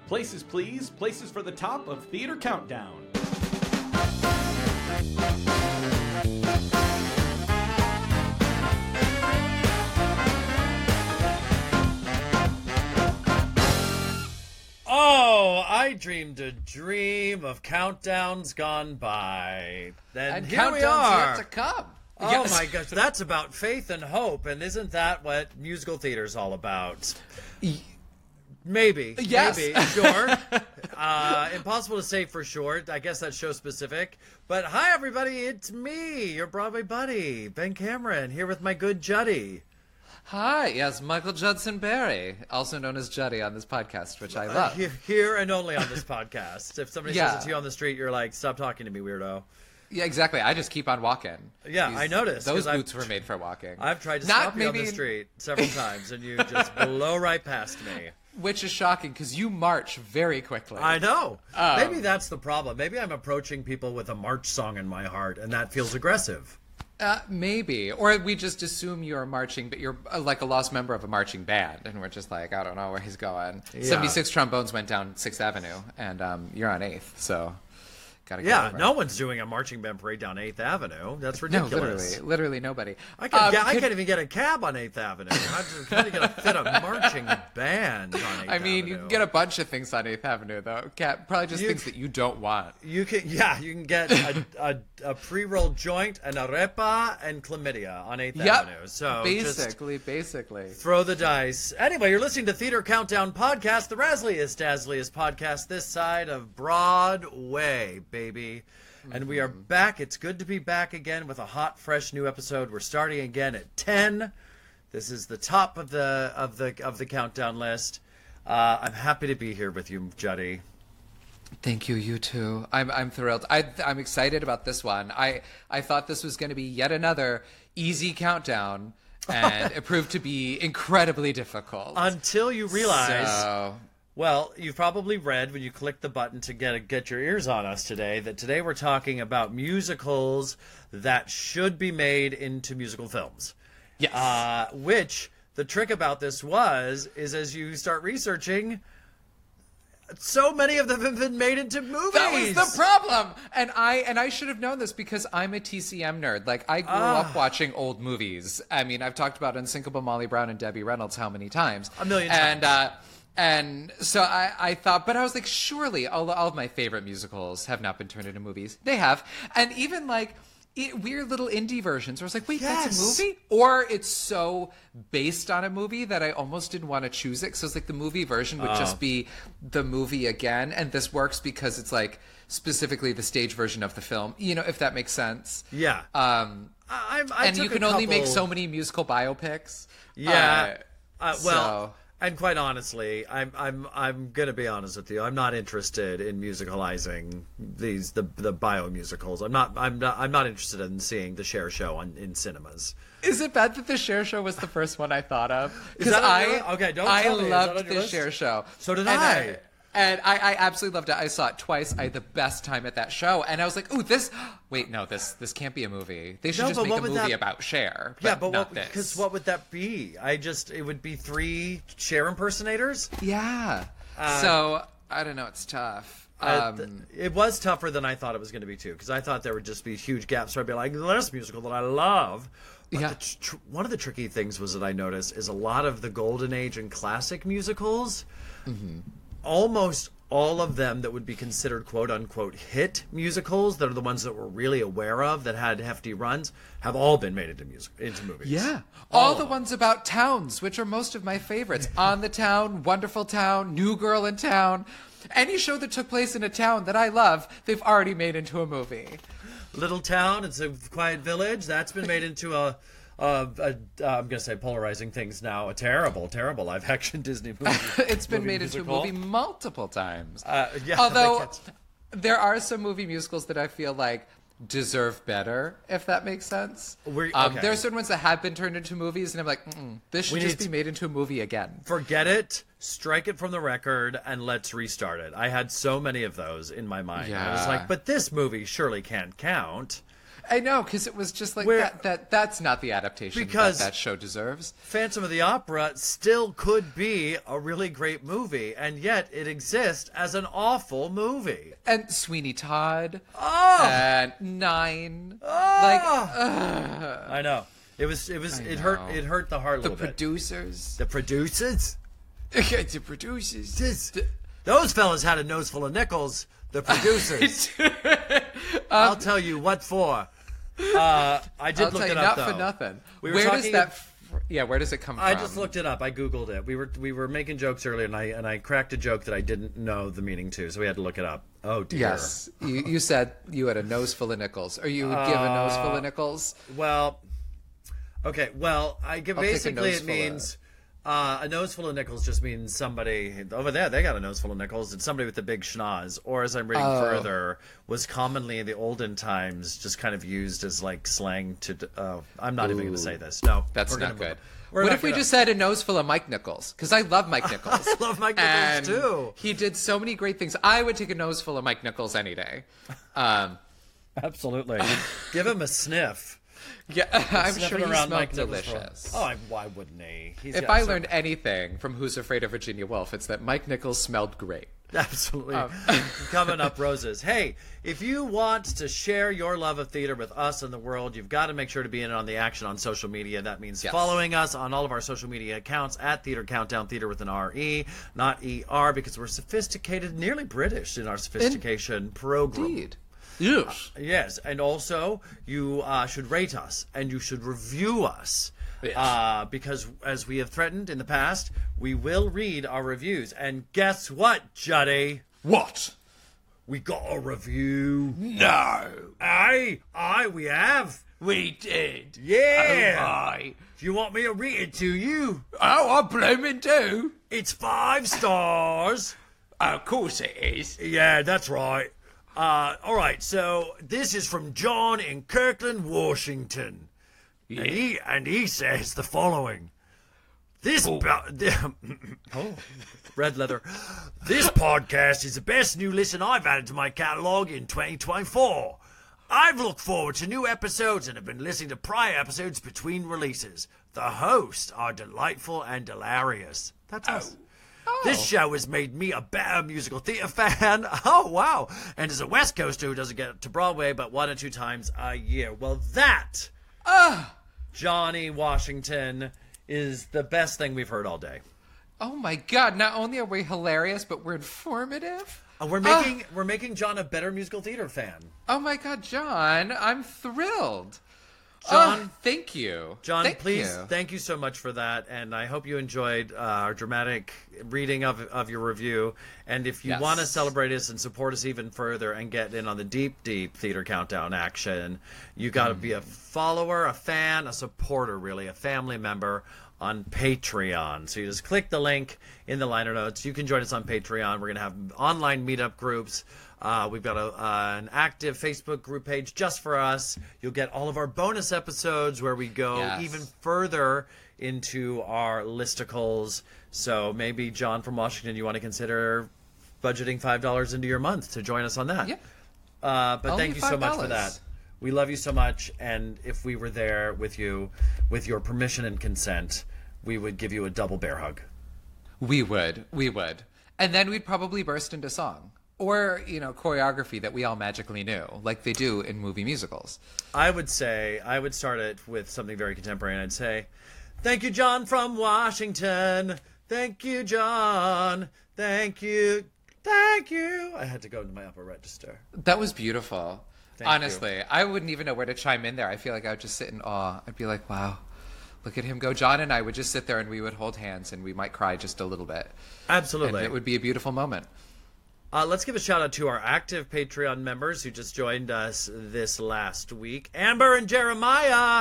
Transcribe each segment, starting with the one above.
Places, please. Places for the top of Theater Countdown. Oh, I dreamed a dream of countdowns gone by. And here we countdowns are. yet to come. Oh Yes. my gosh, that's about faith and hope, and isn't that what musical theater's all about? Maybe. Yes. Maybe. Sure. Impossible to say for sure. I guess that's show specific. But hi, everybody. It's me, your Broadway buddy, Ben Cameron, here with my good Juddy. Hi, yes, Michael Judson Berry, also known as Juddy on this podcast, which I love. Here and only on this podcast. If somebody Yeah. says it to you on the street, you're like, stop talking to me, weirdo. Yeah, exactly. I just keep on walking. Yeah, I noticed, Those 'cause boots were made for walking. I've tried to Not stop you on the maybe- street several times, and you just blow right past me. Which is shocking, because you march very quickly. I know. Maybe that's the problem. Maybe I'm approaching people with a march song in my heart, and that feels aggressive. Maybe. Or we just assume you're marching, but you're like a lost member of a marching band, and we're just like, I don't know where he's going. Yeah. 76 trombones went down 6th Avenue, and you're on 8th, so gotta go Yeah, over. no one's doing a marching band parade down 8th Avenue. That's No, ridiculous. literally nobody. I can't even get a cab on 8th Avenue. How do you get a fit a marching band on 8th I mean, Avenue? you can get a bunch of things on 8th Avenue, though. Probably just things that you don't want. You can get a pre-rolled joint, an arepa, and chlamydia on 8th Avenue. So basically. throw the dice. Anyway, you're listening to Theater Countdown Podcast, the razzliest, dazzliest podcast this side of Broadway, baby. And we are back. It's good to be back again with a hot, fresh new episode. We're starting again at 10. This is the top of the countdown list. I'm happy to be here with you, Juddy. Thank you. You too. I'm thrilled. I'm excited about this one. I thought this was going to be yet another easy countdown, and it proved to be incredibly difficult. Until you realize, So, well, you've probably read when you click the button to get your ears on us today, that today we're talking about musicals that should be made into musical films. yes. Which the trick about this is as you start researching, so many of them have been made into movies. That was the problem, and I should have known this because I'm a TCM nerd. Like, I grew up watching old movies. I mean, I've talked about Unsinkable Molly Brown and Debbie Reynolds how many times? A million times. And so I thought, but I was like, surely all of my favorite musicals have not been turned into movies. They have, and even like weird little indie versions where I was like, wait, that's a movie? Or it's so based on a movie that I almost didn't want to choose it. So it's like the movie version would just be the movie again. And this works because it's like specifically the stage version of the film, you know, if that makes sense. Yeah. And you can only make so many musical biopics. Yeah. Well, so- and quite honestly, I'm gonna be honest with you. I'm not interested in musicalizing the bio musicals. I'm not interested in seeing the Cher show in cinemas. Is it bad that the Cher show was the first one I thought of? Because that on your- okay, don't I tell me. Is that on loved your the list? Cher show. So did I. And I absolutely loved it. I saw it twice. I had the best time at that show. And I was like, ooh, this can't be a movie. They should No, just but make what a would movie that- about Cher. Yeah, but not this. because what would that be? It would be 3 Cher impersonators. Yeah. So, I don't know. It's tough. It was tougher than I thought it was going to be too, because I thought there would just be huge gaps. So I'd be like, "This musical that I love." But Yeah. one of the tricky things was that I noticed is a lot of the golden age and classic musicals, almost all of them that would be considered quote unquote hit musicals, that are the ones that we're really aware of that had hefty runs, have all been made into movies. Yeah. All the ones about towns, which are most of my favorites. On the Town, Wonderful Town, New Girl in Town. Any show that took place in a town that I love, they've already made into a movie. Little Town, It's a Quiet Village, that's been made into I'm going to say polarizing things now, a terrible live action Disney movie. It's been made into a musical. movie multiple times. Yeah, Although there are some movie musicals that I feel like deserve better, if that makes sense. Okay. There are certain ones that have been turned into movies, and I'm like, this should just be made into a movie again. Forget it, strike it from the record, and let's restart it. I had so many of those in my mind. Yeah. I was like, but this movie surely can't count. I know, because it was just like Where- that's not the adaptation Because- that show deserves. Phantom of the Opera still could be a really great movie, and yet it exists as an awful movie. And Sweeney Todd. Oh! And Nine. Oh! I know. It hurt the heart a The little bit. producers. The producers? The producers. Those fellas had a nose full of nickels. The producers. I'll tell you what for. I did I'll look tell you, it up, not for though. nothing. We were Where does talking- that? Where does it come from? I just looked it up. I googled it. We were making jokes earlier, and I cracked a joke that I didn't know the meaning to, so we had to look it up. Oh dear. Yes, you said you had a nose full of nickels, or you would give a nose full of nickels. Well, okay. Well, take a basically nose it full of- means a nose full of nickels just means somebody over there. They got a nose full of nickels. It's somebody with a big schnoz. Or as I'm reading further, was commonly in the olden times just kind of used as like slang to. I'm not even going to say this. No, That's we're not gonna good. move- we're What not if we gonna- just said a nose full of Mike Nichols? Because I love Mike Nichols. I love Mike Nichols And too. He did so many great things. I would take a nose full of Mike Nichols any day. Absolutely. Give him a sniff. Yeah, I'm Sniffing sure he around smelled Mike Nichols for- delicious. Why wouldn't he? He's If got I so- learned anything from Who's Afraid of Virginia Woolf, it's that Mike Nichols smelled great. Absolutely. Coming up, roses. Hey, if you want to share your love of theater with us and the world, you've got to make sure to be in on the action on social media. That means Yes. following us on all of our social media accounts at Theater Countdown, theater with an R-E, not E-R, because we're sophisticated, nearly British in our sophistication program. Indeed. Yes. Yes, and also you should rate us and you should review us. Yes. Because as we have threatened in the past, we will read our reviews. And guess what, Juddy? What? We got a review. No. Aye, we have. We did. Yeah. Oh, my. Do you want me to read it to you? Oh, I blooming do. It's 5 stars. Of course it is. Yeah, that's right. All right, so this is from John in Kirkland, Washington. Yeah. And he says the following. Red leather. This podcast is the best new listen I've added to my catalog in 2024. I've looked forward to new episodes and have been listening to prior episodes between releases. The hosts are delightful and hilarious. That's us. This show has made me a better musical theater fan. Oh, wow. And as a West Coaster who doesn't get to Broadway but 1 or 2 times a year. Well, that, Johnny Washington, is the best thing we've heard all day. Oh my God! Not only are we hilarious, but we're informative. We're making John a better musical theater fan. Oh my God, John! I'm thrilled. John, thank you. John, Thank please, you. thank you so much for that, and I hope you enjoyed our dramatic reading of your review. And if you Yes. want to celebrate us and support us even further and get in on the deep Theater Countdown action, you got to be a follower, a fan, a supporter, really, a family member on Patreon. So you just click the link in the liner notes. You can join us on Patreon. We're going to have online meetup groups. We've got an active Facebook group page just for us. You'll get all of our bonus episodes where we go Yes. even further into our listicles. So maybe, John from Washington, you want to consider budgeting $5 into your month to join us on that. Yeah. But Only thank you so much for $5. that. We love you so much, and if we were there with you, with your permission and consent, we would give you a double bear hug. We would. And then we'd probably burst into song. Or, choreography that we all magically knew, like they do in movie musicals. I would start it with something very contemporary, and I'd say, "Thank you, John from Washington. Thank you, John. Thank you. Thank you." I had to go to my upper register. That was beautiful. Thank Honestly, I wouldn't even know where to chime in there. I feel like I would just sit in awe. I'd be like, wow, look at him go. John and I would just sit there and we would hold hands and we might cry just a little bit. Absolutely. And it would be a beautiful moment. Let's give a shout out to our active Patreon members who just joined us this last week. Amber and Jeremiah.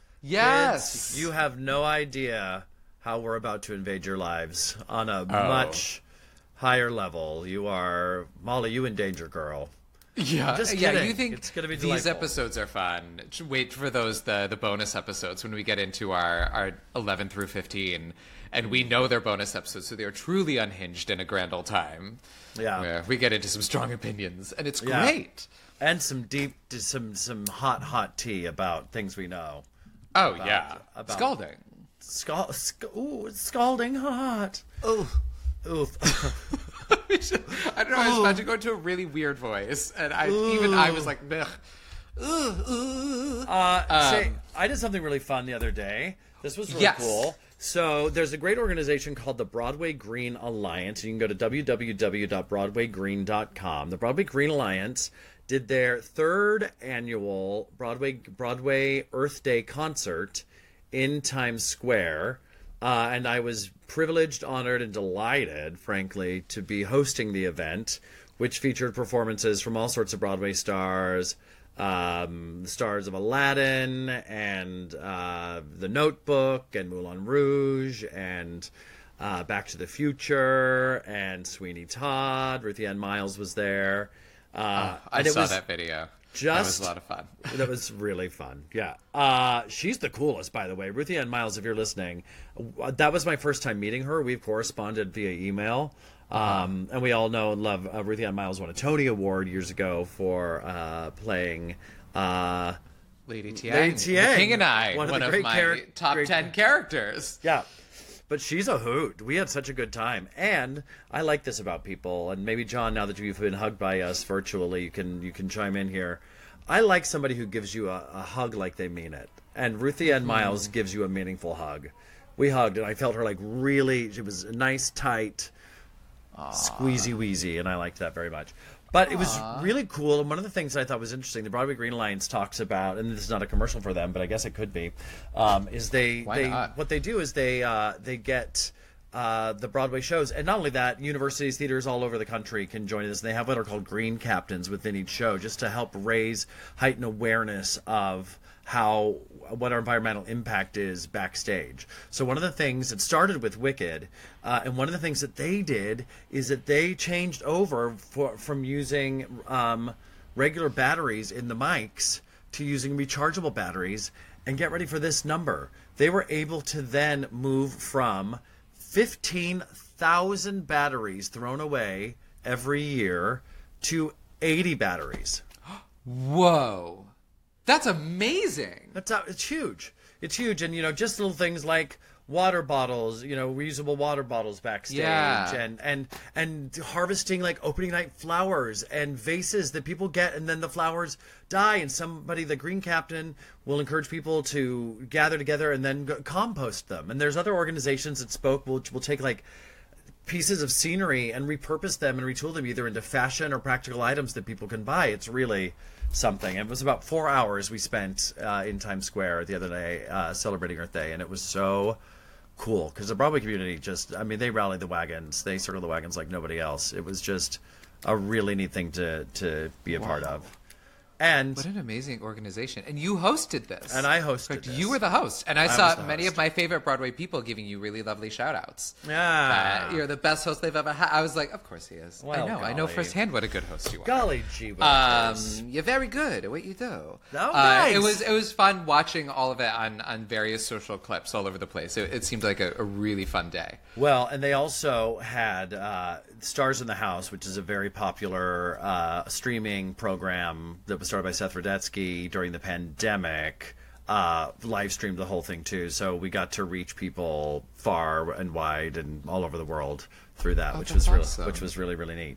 Yes. Kids, you have no idea how we're about to invade your lives on a much higher level. You are, Molly, you in danger, girl. Yeah, Just yeah. kidding. You think It's gonna be these delightful. episodes are fun? Wait for those the bonus episodes when we get into our 11 through 15, and we know they're bonus episodes, so they're truly unhinged in a grand old time. Yeah. where we get into some strong opinions, and it's Yeah. great. And some hot tea about things we know. Oh, yeah. About Scalding. It's scalding hot. Oh. Oof. I don't know. I was about to go into a really weird voice, and I was like, "Ugh." I did something really fun the other day. This was really cool. So there's a great organization called the Broadway Green Alliance. You can go to www.broadwaygreen.com. The Broadway Green Alliance did their third annual Broadway Earth Day concert in Times Square. And I was privileged, honored, and delighted, frankly, to be hosting the event, which featured performances from all sorts of Broadway stars, the stars of Aladdin and The Notebook and Moulin Rouge and Back to the Future and Sweeney Todd. Ruthie Ann Miles was there. I saw that video. That was a lot of fun. That was really fun. Yeah. She's the coolest, by the way. Ruthie Ann Miles, if you're listening, that was my first time meeting her. We've corresponded via email. And we all know and love Ruthie Ann Miles won a Tony Award years ago for playing Lady Tiang. The King and I, one of my top 10 characters. Yeah. But she's a hoot. We had such a good time. And I like this about people. And maybe, John, now that you've been hugged by us virtually, you can chime in here. I like somebody who gives you a hug like they mean it. And Ruthie Ann Miles gives you a meaningful hug. We hugged, and I felt her it was nice, tight, squeezy wheezy, and I liked that very much. But it was really cool, and one of the things I thought was interesting, the Broadway Green Alliance talks about, and this is not a commercial for them, but I guess it could be, is what they do is they get the Broadway shows, and not only that, universities, theaters all over the country can join this. They have what are called green captains within each show, just to help heighten awareness of what our environmental impact is backstage. So one of the things, it started with Wicked, and one of the things that they did is that they changed over from using regular batteries in the mics to using rechargeable batteries. And get ready for this number. They were able to then move from 15,000 batteries thrown away every year to 80 batteries. Whoa. That's amazing. It's huge. It's huge. And, just little things like water bottles, reusable water bottles backstage, and harvesting like opening night flowers and vases that people get, and then the flowers die, and the green captain will encourage people to gather together and then compost them. And there's other organizations that will take like pieces of scenery and repurpose them and retool them either into fashion or practical items that people can buy. It's really something. It was about 4 hours we spent in Times Square the other day celebrating Earth Day, and it was so cool because the Broadway community they rallied the wagons. They circled the wagons like nobody else. It was just a really neat thing to be a part of. And what an amazing organization. And you hosted this. And I hosted this. You were the host. And I saw many of my favorite Broadway people giving you really lovely shout-outs. Yeah. You're the best host they've ever had. I was like, of course he is. Well, I know firsthand what a good host you are. Golly gee. You're very good at what you do. Oh, nice. It was fun watching all of it on various social clips all over the place. It seemed like a really fun day. Well, and they also had Stars in the House, which is a very popular streaming program that was started by Seth Rudetsky during the pandemic, live streamed the whole thing too. So we got to reach people far and wide and all over the world through that, which was really, really neat.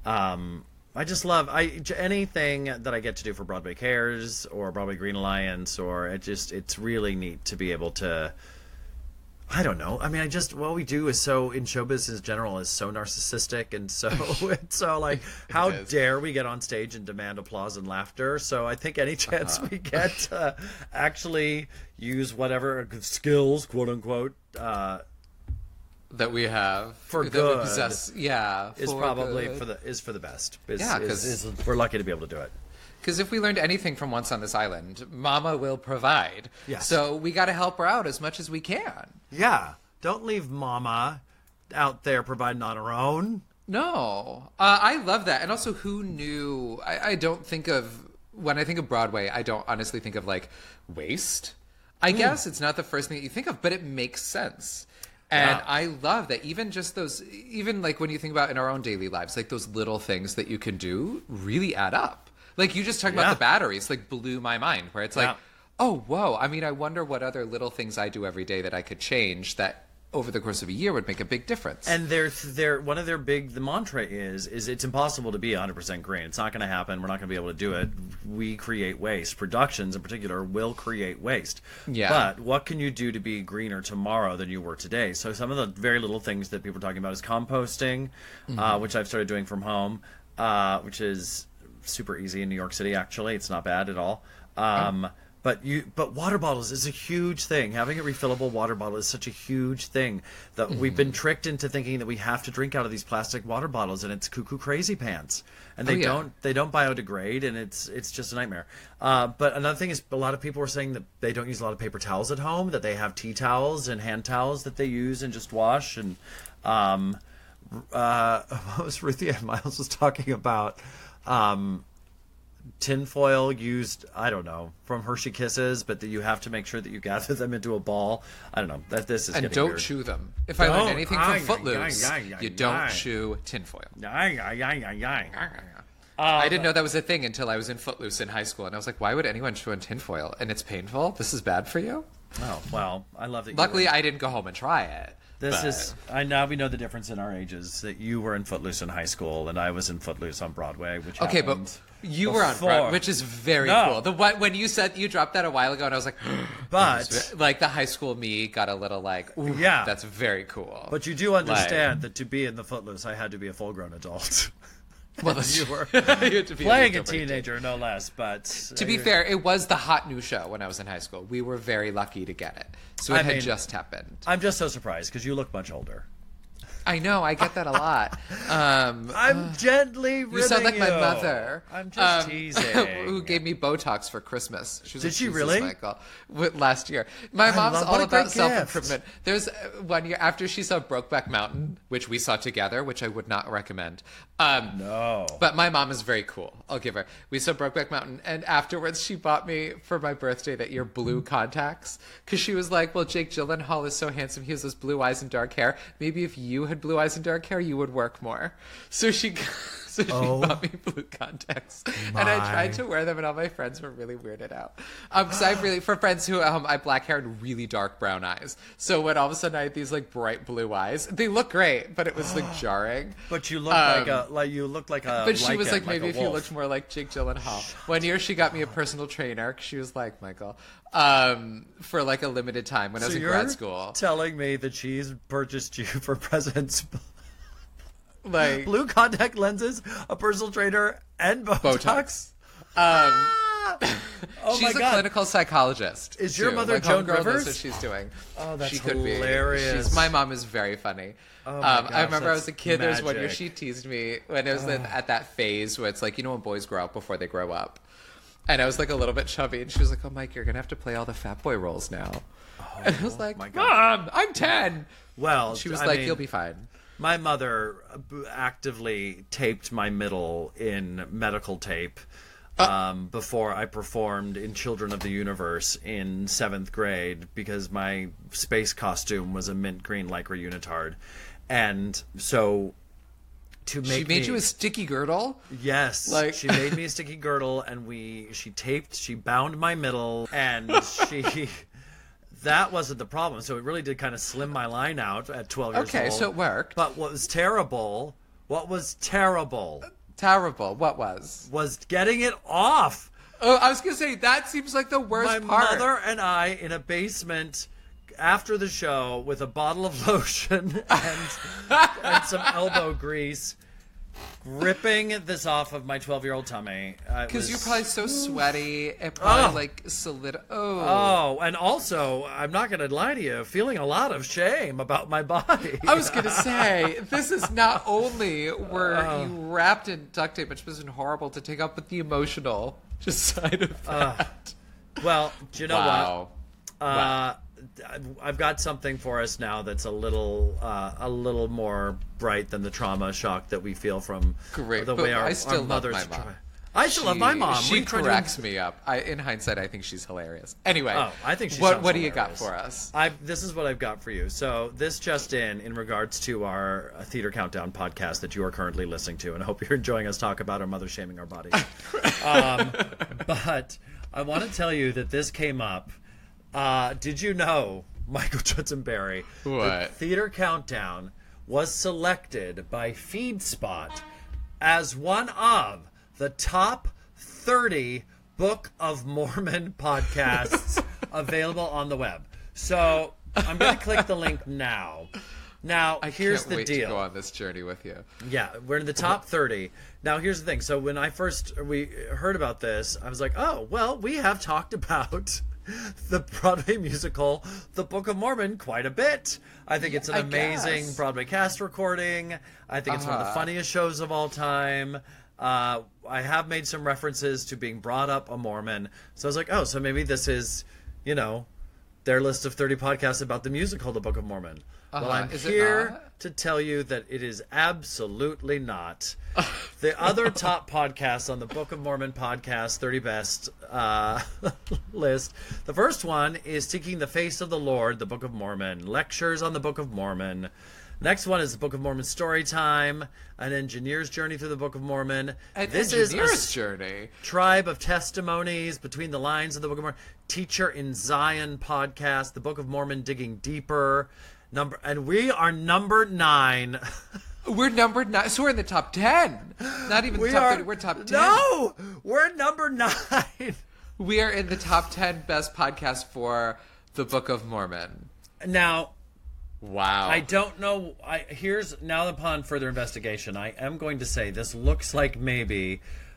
I just love anything that I get to do for Broadway Cares or Broadway Green Alliance, or it's really neat to be able to. I don't know. I mean, what we do is so, in show business in general, is so narcissistic and so like, how dare we get on stage and demand applause and laughter? So I think any chance we get to actually use whatever skills, quote unquote, that we have for that good, we possess, is probably good. For the best. Because we're lucky to be able to do it. Because if we learned anything from Once on This Island, Mama will provide. Yes. So we got to help her out as much as we can. Yeah. Don't leave Mama out there providing on her own. No. I love that. And also, who knew? I don't think of, when I think of Broadway, I don't honestly think of like waste. I guess it's not the first thing that you think of, but it makes sense. And I love that even like when you think about in our own daily lives, like those little things that you can do really add up. Like, you just talking about the batteries, like, blew my mind, where it's like, oh, whoa. I mean, I wonder what other little things I do every day that I could change that over the course of a year would make a big difference. And one of their the mantra is it's impossible to be 100% green. It's not going to happen. We're not going to be able to do it. We create waste. Productions in particular will create waste. Yeah. But what can you do to be greener tomorrow than you were today? So some of the very little things that people are talking about is composting, which I've started doing from home, which is super easy in New York City, actually. It's not bad at all. But water bottles is a huge thing. Having a refillable water bottle is such a huge thing that we've been tricked into thinking that we have to drink out of these plastic water bottles, and it's cuckoo crazy pants. And they don't biodegrade, and it's just a nightmare. But another thing is a lot of people are saying that they don't use a lot of paper towels at home, that they have tea towels and hand towels that they use and just wash. And what was Ruthie and Miles was talking about? Tinfoil used, I don't know, from Hershey Kisses, but that you have to make sure that you gather them into a ball. I don't know. This is and getting don't weird. chew them. If I learned anything from Footloose, you don't chew tinfoil. I didn't know that was a thing until I was in Footloose in high school, and I was like, why would anyone chew on tinfoil? And it's painful? This is bad for you? Oh, well, I love that. Luckily, I didn't go home and try it. Now we know the difference in our ages, that you were in Footloose in high school and I was in Footloose on Broadway, which okay, but you were on Broadway, which is very cool. When you said you dropped that a while ago, and I was like, but like the high school me got a little like, ooh, yeah, that's very cool. But you do understand that to be in the Footloose, I had to be a full-grown adult. Well, you were playing a teenager, no less. But to be fair, it was the hot new show when I was in high school. We were very lucky to get it, so it had just happened. I'm just so surprised because you look much older. I know, I get that a lot. I'm gently ribbing you. Sound like my mother. I'm just teasing. Who gave me Botox for Christmas. Did she really? Michael, last year. My mom's all about self-improvement. There's one year after she saw Brokeback Mountain, which we saw together, which I would not recommend. No. But my mom is very cool. I'll give her. We saw Brokeback Mountain, and afterwards she bought me, for my birthday that year, blue contacts. Because she was like, well, Jake Gyllenhaal is so handsome. He has those blue eyes and dark hair. Maybe if you had blue eyes and dark hair, you would work more. So she bought me blue contacts. And I tried to wear them, and all my friends were really weirded out. Because for friends who I have black hair and really dark brown eyes. So when all of a sudden I had these like bright blue eyes, they look great, but it was like jarring. But you look like a. But she was like, maybe if wolf. you looked more like Jake Gyllenhaal. One year she got me a personal trainer. She was like, Michael, for like a limited time when I was in grad school. Telling me that she's purchased you for presents. Like blue contact lenses, a personal trainer, and Botox. She's a clinical psychologist. Is your mother Joan Rivers? That's what she's doing. Oh, that's hilarious. My mom is very funny. Oh my gosh, I remember I was a kid. Magic. There was one year she teased me when it was at that phase where it's like, you know, when boys grow up before they grow up. And I was like a little bit chubby, and she was like, "Oh, Mike, you're gonna have to play all the fat boy roles now." And I was like, "Mom, I'm 10." Well, and she was like, "You'll be fine." My mother actively taped my middle in medical tape before I performed in Children of the Universe in 7th grade because my space costume was a mint green lycra unitard. And so she made you a sticky girdle? Yes. She made me a sticky girdle, and she bound my middle, and that wasn't the problem. So it really did kind of slim my line out at 12 years old. Okay, so it worked. But what was terrible? Terrible. What was? Was getting it off. Oh, I was going to say, that seems like the worst part. My mother and I in a basement after the show with a bottle of lotion and some elbow grease, ripping this off of my 12-year-old tummy. Because you're probably so sweaty. It probably solid. Oh, and also, I'm not going to lie to you, feeling a lot of shame about my body. I was going to say, this is not only were you wrapped in duct tape, which was horrible to take up, but the emotional side of that. Well, do you know what? Wow. I've got something for us now that's a little more bright than the trauma shock that we feel from the way our mothers. I still love my mom. She We tried to- cracks me up. In hindsight, I think she's hilarious. Anyway, I think she what sounds do you got hilarious. for us? This is what I've got for you. So this just in regards to our Theater Countdown podcast that you are currently listening to, and I hope you're enjoying us talk about our mother shaming our bodies. But I want to tell you that this came up. Did you know, Michael Judson Berry, What? that Theater Countdown was selected by FeedSpot as one of the top 30 Book of Mormon podcasts available on the web. So I'm going to click the link now. Now, here's Can't the wait deal. to go on this journey with you. Yeah, we're in the top 30. Now, here's the thing. So when we heard about this, I was like, oh, well, we have talked about the Broadway musical, The Book of Mormon, quite a bit. I think it's an amazing guess. Broadway cast recording. I think it's one of the funniest shows of all time. I have made some references to being brought up a Mormon. So I was like, oh, so maybe this is, their list of 30 podcasts about the musical, The Book of Mormon. Well, I'm Is it here not? to tell you that it is absolutely not. The other top podcasts on the Book of Mormon podcast 30 best list. The first one is Seeking the Face of the Lord, the Book of Mormon. Lectures on the Book of Mormon. Next one is the Book of Mormon Storytime, an engineer's journey through the Book of Mormon. This is a journey. Tribe of Testimonies, Between the Lines of the Book of Mormon, Teacher in Zion podcast, the Book of Mormon Digging Deeper, and we are number 9. We're number 9, so we're in the top 10. Not even top 30, we're top 10. No, we're number 9. We are in the top 10 best podcasts for the Book of Mormon. Now, Wow. I don't know. Now upon further investigation, I am going to say this looks like maybe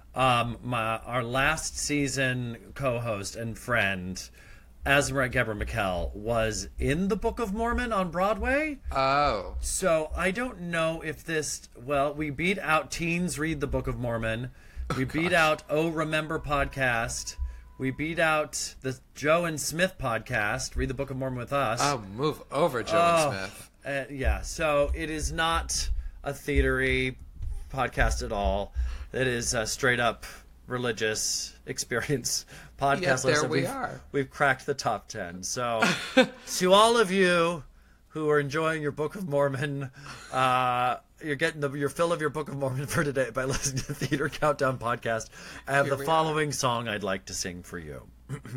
our last season co-host and friend, Azmaret Geber Mikkel, was in the Book of Mormon on Broadway. Oh. So I don't know if this. Well, we beat out Teens Read the Book of Mormon. We beat out Oh Remember podcast. We beat out the Joe and Smith podcast, Read the Book of Mormon with Us. Oh, move over, Joe and Smith. Yeah, so it is not a theatery podcast at all. It is a straight up religious experience podcast. Yes, there Listen, we are. We've cracked the top 10. So to all of you who are enjoying your Book of Mormon, you're getting your fill of your Book of Mormon for today by listening to the Theater Countdown podcast. I have the following song I'd like to sing for you.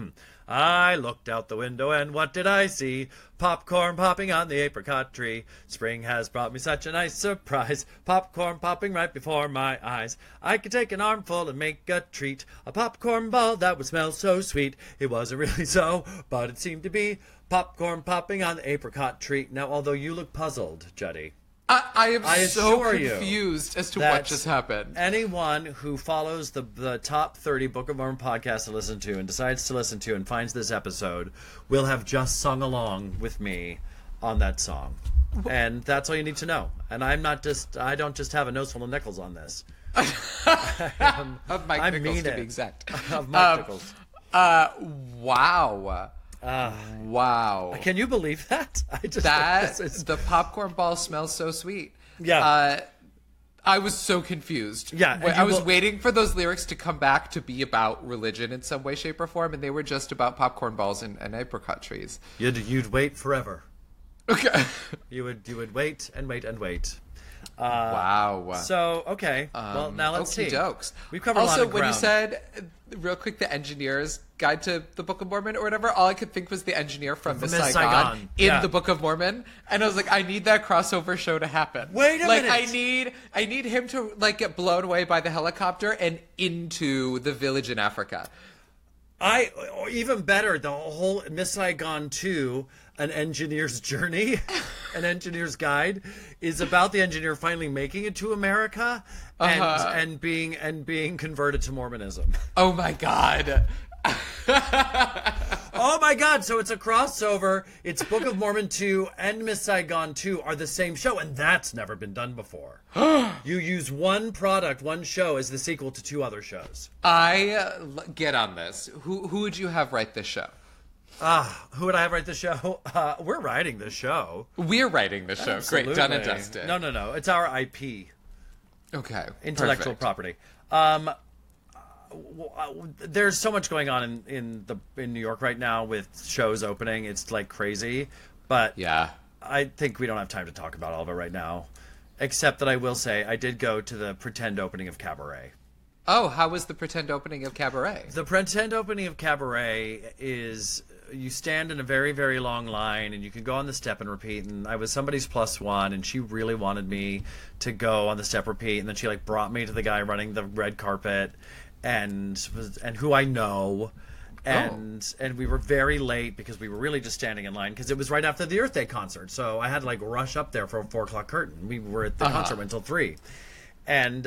I looked out the window and what did I see? Popcorn popping on the apricot tree. Spring has brought me such a nice surprise. Popcorn popping right before my eyes. I could take an armful and make a treat. A popcorn ball that would smell so sweet. It wasn't really so, but it seemed to be. Popcorn popping on the apricot tree. Now, although you look puzzled, Juddy, I am so assure you confused as to that what just happened. anyone who follows the top 30 Book of Mormon podcasts to listen to and decides to listen to and finds this episode will have just sung along with me on that song. And that's all you need to know. And I don't just have a nose full of nickels on this. Of Mike I Nichols, mean to it. be exact. Of Mike Nichols. Wow. Wow. Can you believe that? The popcorn ball smells so sweet. Yeah. I was so confused. Yeah, and I you was will- waiting for those lyrics to come back to be about religion in some way, shape, or form, and they were just about popcorn balls and apricot trees. You'd wait forever. Okay. You would wait and wait and wait. Wow. So okay, well now let's see. Okey-dokes. We've covered a lot Also, of when you ground. said, real quick, the engineer's guide to the Book of Mormon or whatever, all I could think was the engineer from Miss Miss Saigon, Saigon, in yeah. the Book of Mormon, and I was like, I need that crossover show to happen. Wait a minute. I need him to get blown away by the helicopter and into the village in Africa. Or even better, the whole Miss Saigon 2, An Engineer's Journey, An Engineer's Guide, is about the engineer finally making it to America and being converted to Mormonism. Oh my God. Oh my God! So it's a crossover. It's Book of Mormon 2 and Miss Saigon 2 are the same show, and that's never been done before. You use one product, one show, as the sequel to 2 other shows. Get on this. Who would you have write this show? Who would I have write the show? We're writing the show. We're writing the show. Absolutely. Great, done and dusted. No. It's our IP. Okay. Intellectual perfect. property. there's so much going on in New York right now with shows opening. It's like crazy, but Yeah. I think we don't have time to talk about all of it right now. Except that I will say I did go to the pretend opening of Cabaret. Oh, how was the pretend opening of Cabaret? The pretend opening of Cabaret is you stand in a very, very long line and you can go on the step and repeat. And I was somebody's +1 and she really wanted me to go on the step repeat. And then she like brought me to the guy running the red carpet and who I know. And we were very late because we were really just standing in line because it was right after the Earth Day concert. So I had to like rush up there for a 4:00 curtain. We were at the concert until 3. And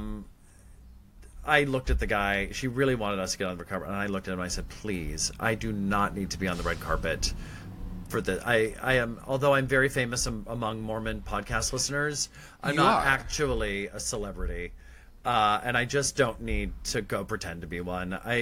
I looked at the guy. She really wanted us to get on the red carpet, and I looked at him and I said, "Please, I do not need to be on the red carpet for the. I am, although I'm very famous among Mormon podcast listeners, I'm not actually a celebrity, and I just don't need to go pretend to be one. How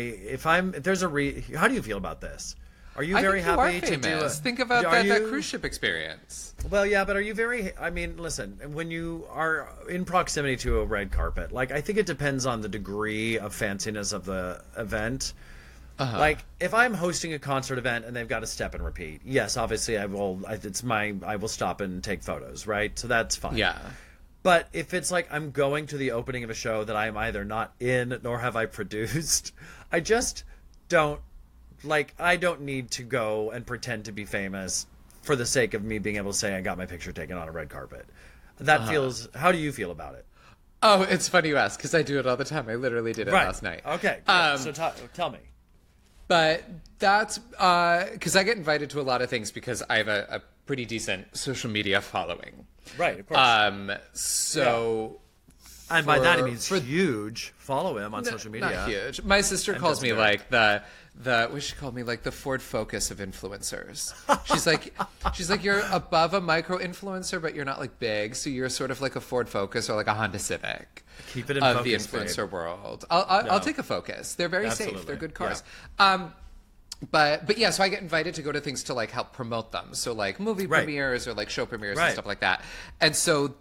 do you feel about this? Are you very happy to do it? Think about that cruise ship experience. Well, yeah, but are you very... I mean, listen, when you are in proximity to a red carpet, like, I think it depends on the degree of fanciness of the event. Like, if I'm hosting a concert event and they've got a step and repeat, yes, obviously I will stop and take photos, right? So that's fine. Yeah. But if it's like I'm going to the opening of a show that I'm either not in nor have I produced, I just don't... Like, I don't need to go and pretend to be famous for the sake of me being able to say I got my picture taken on a red carpet. That feels... How do you feel about it? Oh, it's funny you ask, because I do it all the time. I literally did it last night. Okay. So tell me. But that's... Because I get invited to a lot of things because I have a pretty decent social media following. Right, of course. So... Yeah. And by that he means huge. Follow him on social media. Not huge. My sister calls me like the what she called me, like the Ford Focus of influencers. She's like you're above a micro influencer, but you're not like big, so you're sort of like a Ford Focus or like a Honda Civic. Keep it in of focus, the influencer babe. World. I'll take a Focus. They're very safe. They're good cars. Yeah. But yeah, so I get invited to go to things to like help promote them. So like movie premieres or like show premieres and stuff like that. And so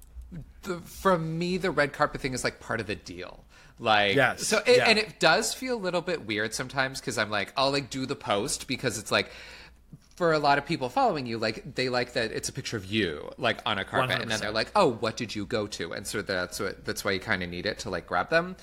for me, the red carpet thing is like part of the deal. Like, and it does feel a little bit weird sometimes because I'm like, I'll like do the post because it's like, for a lot of people following you, like they like that it's a picture of you like on a carpet, 100%. and then they're like, oh, what did you go to? And so that's why you kind of need it to like grab them.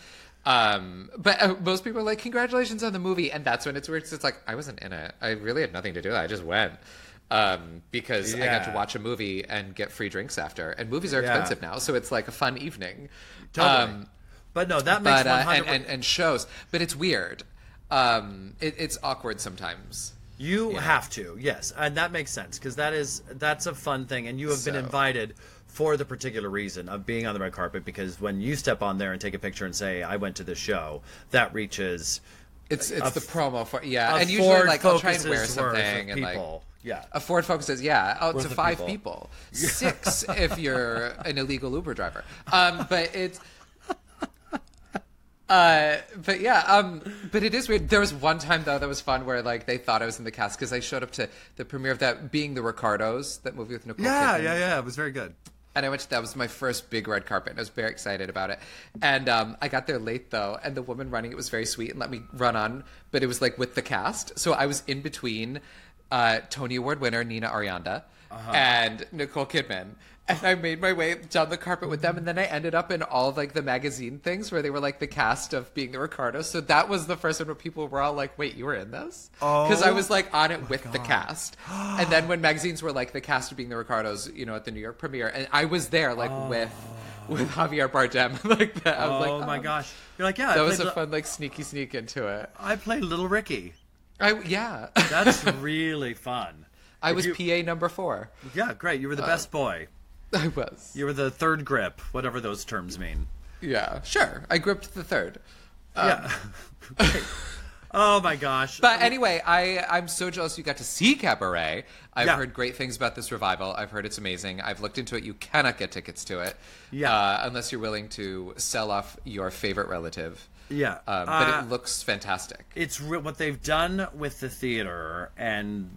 But most people are like, congratulations on the movie, and that's when it's weird. It's like I wasn't in it. I really had nothing to do. I just went. Because I got to watch a movie and get free drinks after, and movies are expensive now, so it's like a fun evening. Totally. But no, that makes 100%. And shows, but it's weird. It's awkward sometimes. You have to, yes, and that makes sense because that's a fun thing, and you have been invited for the particular reason of being on the red carpet because when you step on there and take a picture and say I went to this show, that reaches. It's the promo for and usually like I'll try and wear something and people. Like. Yeah. A Ford Focus is, up to 5 people. 6 if you're an illegal Uber driver. But it's... but it is weird. There was one time, though, that was fun where, like, they thought I was in the cast because I showed up to the premiere of that Being the Ricardos, that movie with Nicole Kidman. Yeah. It was very good. And I went to that was my first big red carpet. I was very excited about it. And I got there late, though, and the woman running it was very sweet and let me run on, but it was, like, with the cast. So I was in between... Tony Award winner Nina Arianda and Nicole Kidman, and I made my way down the carpet with them, and then I ended up in all of, like the magazine things where they were like the cast of Being the Ricardos. So that was the first one where people were all like, "Wait, you were in this?" Because I was like on it with the cast, and then when magazines were like the cast of Being the Ricardos, you know, at the New York premiere, and I was there like with Javier Bardem like that. I was like, my gosh, you're like, that was a fun like sneaky sneak into it. I played Little Ricky. That's really fun. I was PA number 4. Yeah, great. You were the best boy. I was. You were the third grip, whatever those terms mean. Yeah, sure. I gripped the third. Yeah. Oh my gosh. But anyway, I'm so jealous you got to see Cabaret. I've heard great things about this revival. I've heard it's amazing. I've looked into it. You cannot get tickets to it. Unless you're willing to sell off your favorite relative. Yeah. But it looks fantastic. It's what they've done with the theater and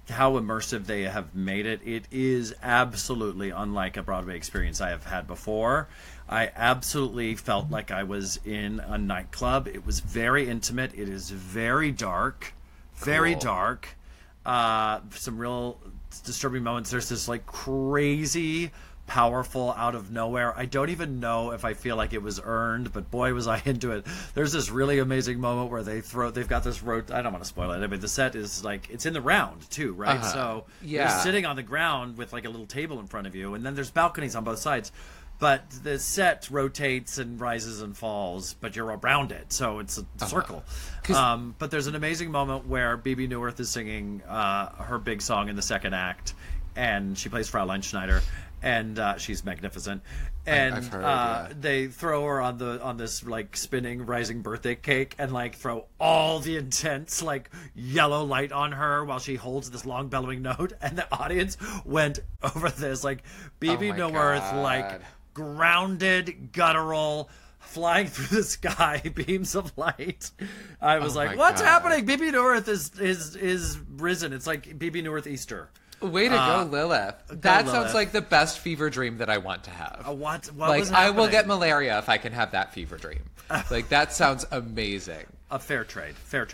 how immersive they have made it. It is absolutely unlike a Broadway experience I have had before. I absolutely felt like I was in a nightclub. It was very intimate. It is very dark, very Cool. dark. Some real disturbing moments. There's this like crazy, powerful out of nowhere. I don't even know if I feel like it was earned, but boy was I into it. There's this really amazing moment where they've got this I don't want to spoil it, but the set is like, it's in the round too, right? So Yeah. you're sitting on the ground with like a little table in front of you, and then there's balconies on both sides. But the set rotates and rises and falls, but you're around it, so it's a circle. But there's an amazing moment where Bebe Neuwirth is singing her big song in the second act, and she plays Fraulein Schneider, and she's magnificent. And I've heard, yeah. they throw her on this like spinning rising birthday cake, and like throw all the intense like yellow light on her while she holds this long bellowing note, and the audience went over this like Bebe Oh my Neuwirth God. like grounded, guttural, flying through the sky, beams of light. I was Oh like, my "What's God. happening?" Bebe Neuwirth is risen. It's like Bebe Neuwirth Easter. Way to go, Lilith. That Lilith. sounds like the best fever dream that I want to have. What like, was I will happening? get malaria if I can have that fever dream. Like, that sounds amazing. A fair trade.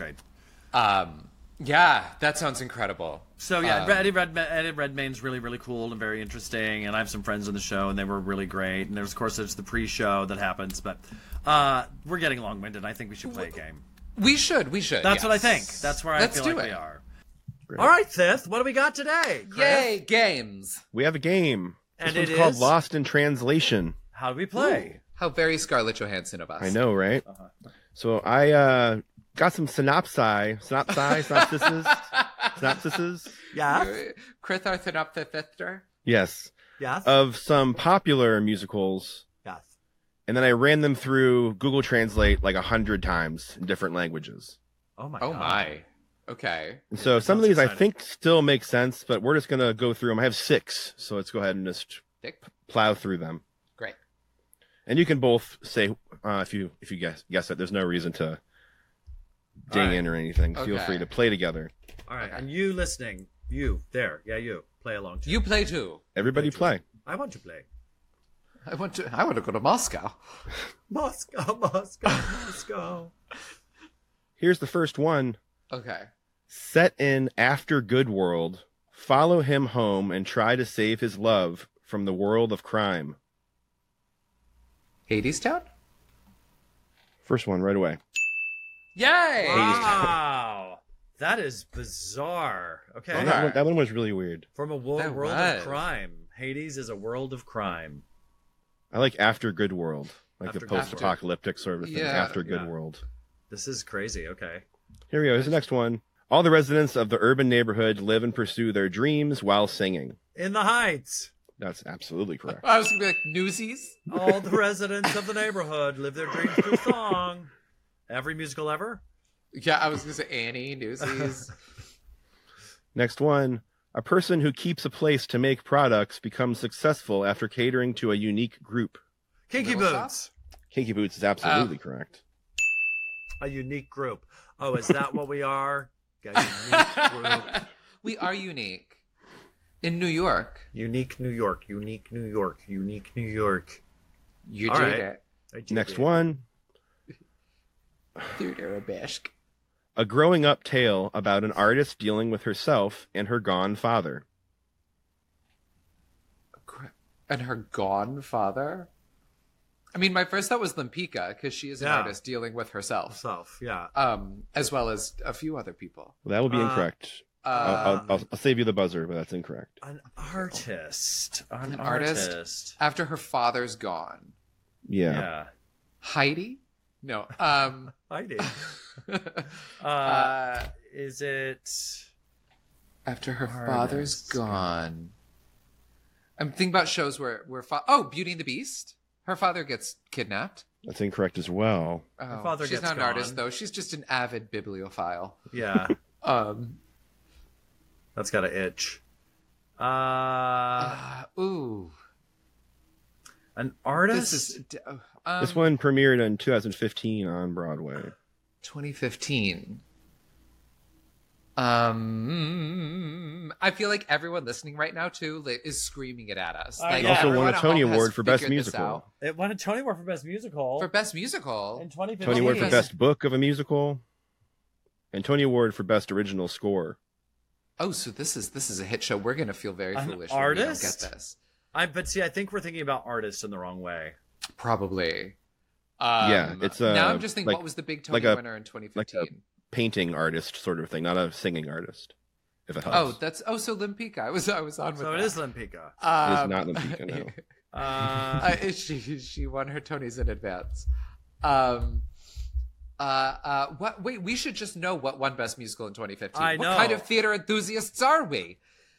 Yeah, that sounds incredible. So yeah, Eddie Redmayne's really, really cool and very interesting, and I have some friends on the show, and they were really great. And there's, of course, there's the pre-show that happens, but we're getting long-winded. I think we should play a game. We should. That's yes. what I think. That's where Let's I feel do like it. we are. Great. All right, Sith, what do we got today? Chris? Yay, games. We have a game. And This it one's called is? Lost in Translation. How do we play? How very Scarlett Johansson of us. I know, right? So I got some synopsises. Yeah. Krithar Thanoptha. Yes. Yes. Of some popular musicals. Yes. And then I ran them through Google Translate like 100 times in different languages. Oh my Oh god. my. Okay. And so some of sounds these I exciting. think still make sense, but we're just going to go through them. I have 6, so let's go ahead and just Dick. plow through them. Great. And you can both say if you guess it. There's no reason to ding All right. in or anything. Feel Okay. free to play together. All right, Okay. and you listening, you there, yeah, you play along too. You play too. Everybody play. I want to play. I want to go to Moscow. Moscow, Moscow, Moscow. Here's the first one. Okay. Set in After Good World, follow him home and try to save his love from the world of crime. Hades Town? First one right away. Yay! Wow, that is bizarre. Okay, Okay. That one was really weird. from a That world was. of crime. Hades is a world of crime. I like After Good World, like After the Good post-apocalyptic sort of thing. Yeah, After Good yeah. World. This is crazy. Okay. Here we go. Here's the next one. All the residents of the urban neighborhood live and pursue their dreams while singing. In the Heights, That's absolutely correct. I was gonna be like Newsies. all the residents of the neighborhood live their dreams through song. Every musical ever. Yeah, I was gonna say Annie, Newsies. Next one. A person who keeps a place to make products becomes successful after catering to a unique group. Kinky Little Boots. Kinky Boots is absolutely correct. A unique group. Oh, is that what we are? A unique group. We are unique. In New York. Unique New York. Unique New York. Unique New York. You All did right. it. I did Next it. one. Theodore Bishk. A growing up tale about an artist dealing with herself and her gone father. And her gone father? I mean, my first thought was Limpika, because she is an Yeah. artist dealing with herself. Self. Yeah. As well as a few other people. Well, that would be incorrect. I'll save you the buzzer, but that's incorrect. An artist. An artist? artist. After her father's gone. Yeah. Yeah. Heidi? No. I did. uh, Is it? after her Artist. father's gone. I'm thinking about shows where oh, Beauty and the Beast. Her father gets kidnapped. That's incorrect as well. Oh, father she's gets not an gone. artist though. She's just an avid bibliophile. Yeah. That's got an itch. Ooh. An artist. This is This one premiered in 2015 on Broadway. 2015. I feel like everyone listening right now too is screaming it at us. Like, It also won a everyone at Tony home has Award for Best figured this Musical. out. It won a Tony Award for Best Musical. For Best Musical. in 2015. Tony Award for Jeez. Best Book of a Musical, and Tony Award for Best Original Score. Oh, so this is a hit show. We're gonna feel very An foolish when we don't artist? get this. But see, I think we're thinking about artists in the wrong way. Probably. Yeah, it's now I'm just thinking, like- what was the big like Tony a- winner in 2015? Painting artist sort of thing, not a singing artist. If it helps. So Limpika. I was on with So that. it is Limpika. It is not Limpika, no. She won her Tonys in advance. What? Wait, we should just know what won Best Musical in 2015. I What know. kind of theater enthusiasts are we?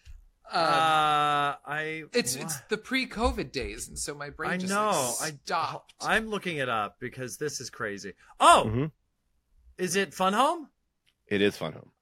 It's the pre-COVID days, and so my brain I just know. stopped. I'm looking it up because this is crazy. Oh, Mhm. is it Fun Home? It is Fun Home.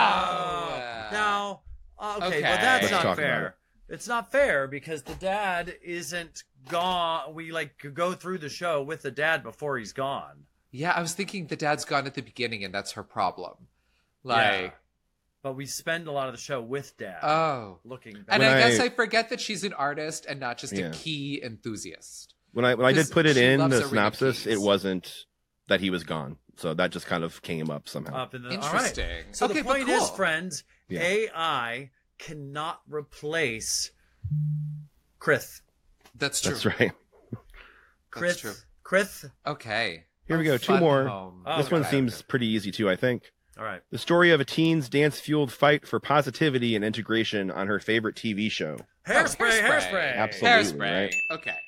Now, okay, Okay. but that's Let's not talk about fair. It's not fair because the dad isn't gone. We go through the show with the dad before he's gone. Yeah, I was thinking the dad's gone at the beginning, and that's her problem. Yeah. But we spend a lot of the show with dad. Looking back. And When I guess I- I forget that she's an artist and not just Yeah. a key enthusiast. When I did 'Cause put it she in loves the Arena synopsis, Keys. it wasn't that he was gone. So that just kind of came up somehow. Up in the, Interesting. All right. So Okay, the but point is, cool. friends, Yeah. AI cannot replace Krith. That's true. That's right. That's true. Krith. Okay. Here we go. 2 Fun more. Home. Oh, This one okay. seems pretty easy too, I think. All right. The story of a teen's dance-fueled fight for positivity and integration on her favorite TV show. Hairspray. Absolutely. Hairspray. right? Okay.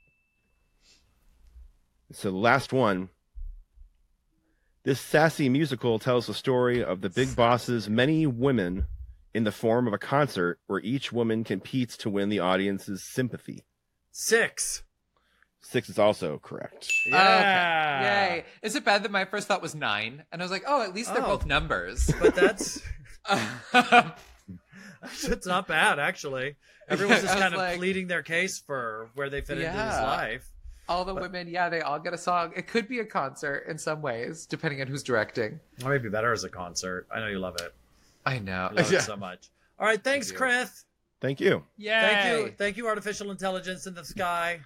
So the last one. This sassy musical tells the story of the big boss's many women in the form of a concert where each woman competes to win the audience's sympathy. 6. 6 is also correct. Yeah. Okay. Yay. Is it bad that my first thought was 9? And I was like, oh, at least they're Oh. both numbers. But that's it's not bad actually. Everyone's just I was kind of like- pleading their case for where they fit into his Yeah. life. All the women, they all get a song. It could be a concert in some ways, depending on who's directing. Or maybe better as a concert. I know you love it. I know. You love it so much. All right, thanks, do. Krith. Thank you. Thank you, artificial intelligence in the sky.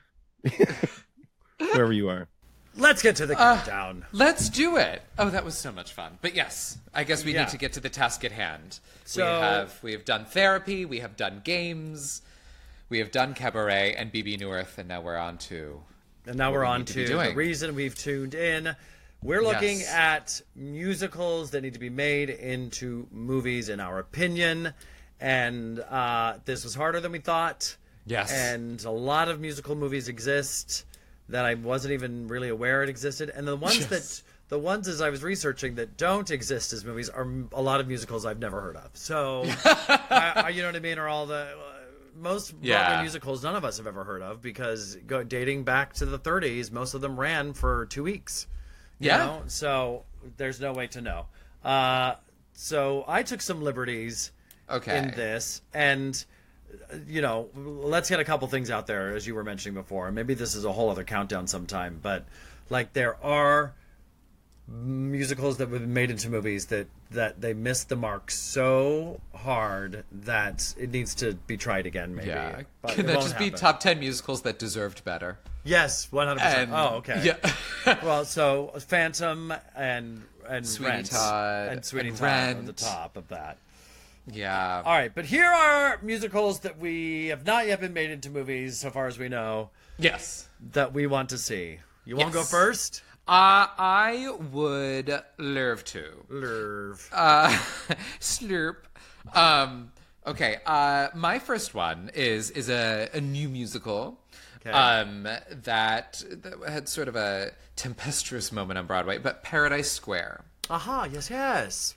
Whoever you are. Let's get to the countdown. Let's do it. Oh, that was so much fun. But yes, I guess we Yeah. need to get to the task at hand. So- we have done therapy, we have done games, we have done cabaret and BB Newirth, and now we're on to And now what we're we on need to be to the doing. reason we've tuned in. We're looking Yes. at musicals that need to be made into movies, in our opinion. And this was harder than we thought. Yes. And a lot of musical movies exist that I wasn't even really aware it existed. And the ones the ones as I was researching that don't exist as movies are a lot of musicals I've never heard of. So, you know what I mean? Are all the most Broadway Yeah. musicals none of us have ever heard of because dating back to the 30s, most of them ran for 2 weeks. You Yeah. know? So there's no way to know. So I took some liberties Okay. in this, and let's get a couple things out there as you were mentioning before. And maybe this is a whole other countdown sometime, but like there are musicals that have been made into movies that they missed the mark so hard that it needs to be tried again. Maybe. Yeah. But Can it that won't just be happen. top 10 musicals that deserved better? Yes, 100%. And, Oh, okay. Yeah. Well, so Phantom and Sweeney Rent Todd and Sweeney and Todd are the Rent. top of that. Yeah. All right, but here are musicals that we have not yet been made into movies, so far as we know, Yes. that we want to see. You want to go Yes. first? I would love to. Lerv. Slurp. Okay. My first one is a new musical. Okay. That had sort of a tempestuous moment on Broadway, but Paradise Square. Aha, yes.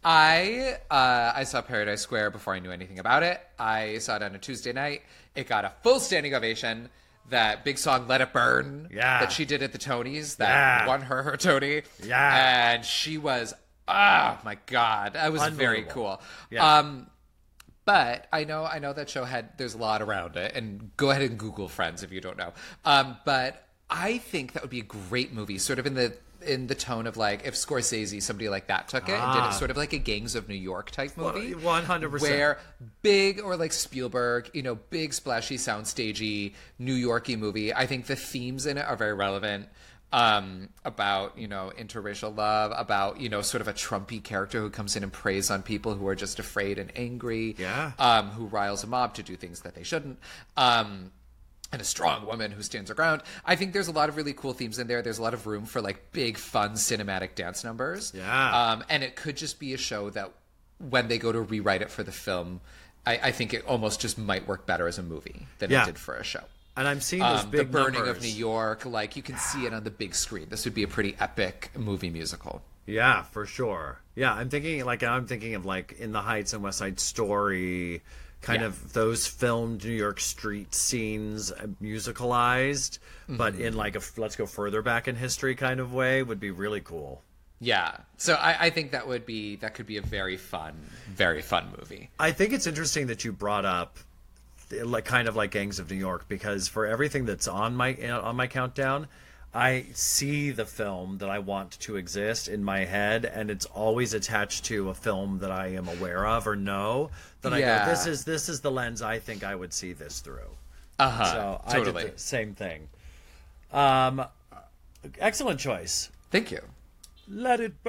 I saw Paradise Square before I knew anything about it. I saw it on a Tuesday night. It got a full standing ovation. That big song "Let It Burn" that she did at the Tonys that won her Tony. Yeah. And she was, oh my God, that was very Unbelievable. cool. Yeah. But I know that show there's a lot around it, and go ahead and Google Friends if you don't know. But I think that would be a great movie, sort of in in the tone of like if Scorsese, somebody like that took it and did it sort of like a Gangs of New York type movie. 100%. Where big, or like Spielberg, big splashy soundstagey New Yorky movie. I think the themes in it are very relevant. About interracial love, about sort of a Trumpy character who comes in and preys on people who are just afraid and angry, who riles a mob to do things that they shouldn't, and a strong woman who stands her ground. I think there's a lot of really cool themes in there. There's a lot of room for like big fun cinematic dance numbers, and it could just be a show that when they go to rewrite it for the film, I think it almost just might work better as a movie than it did for a show. And I'm seeing those big the burning numbers. of New York, like you can see it on the big screen. This would be a pretty epic movie musical. Yeah, for sure. Yeah, I'm thinking of like In the Heights and West Side Story, kind of those filmed New York street scenes musicalized, but in like a let's go further back in history kind of way would be really cool. Yeah, so I think that could be a very fun movie. I think it's interesting that you brought up like kind of like Gangs of New York, because for everything that's on my countdown, I see the film that I want to exist in my head, and it's always attached to a film that I am aware of or know that I go, this is the lens I think I would see this through. So totally. I did the same thing. Excellent choice. Thank you. Let it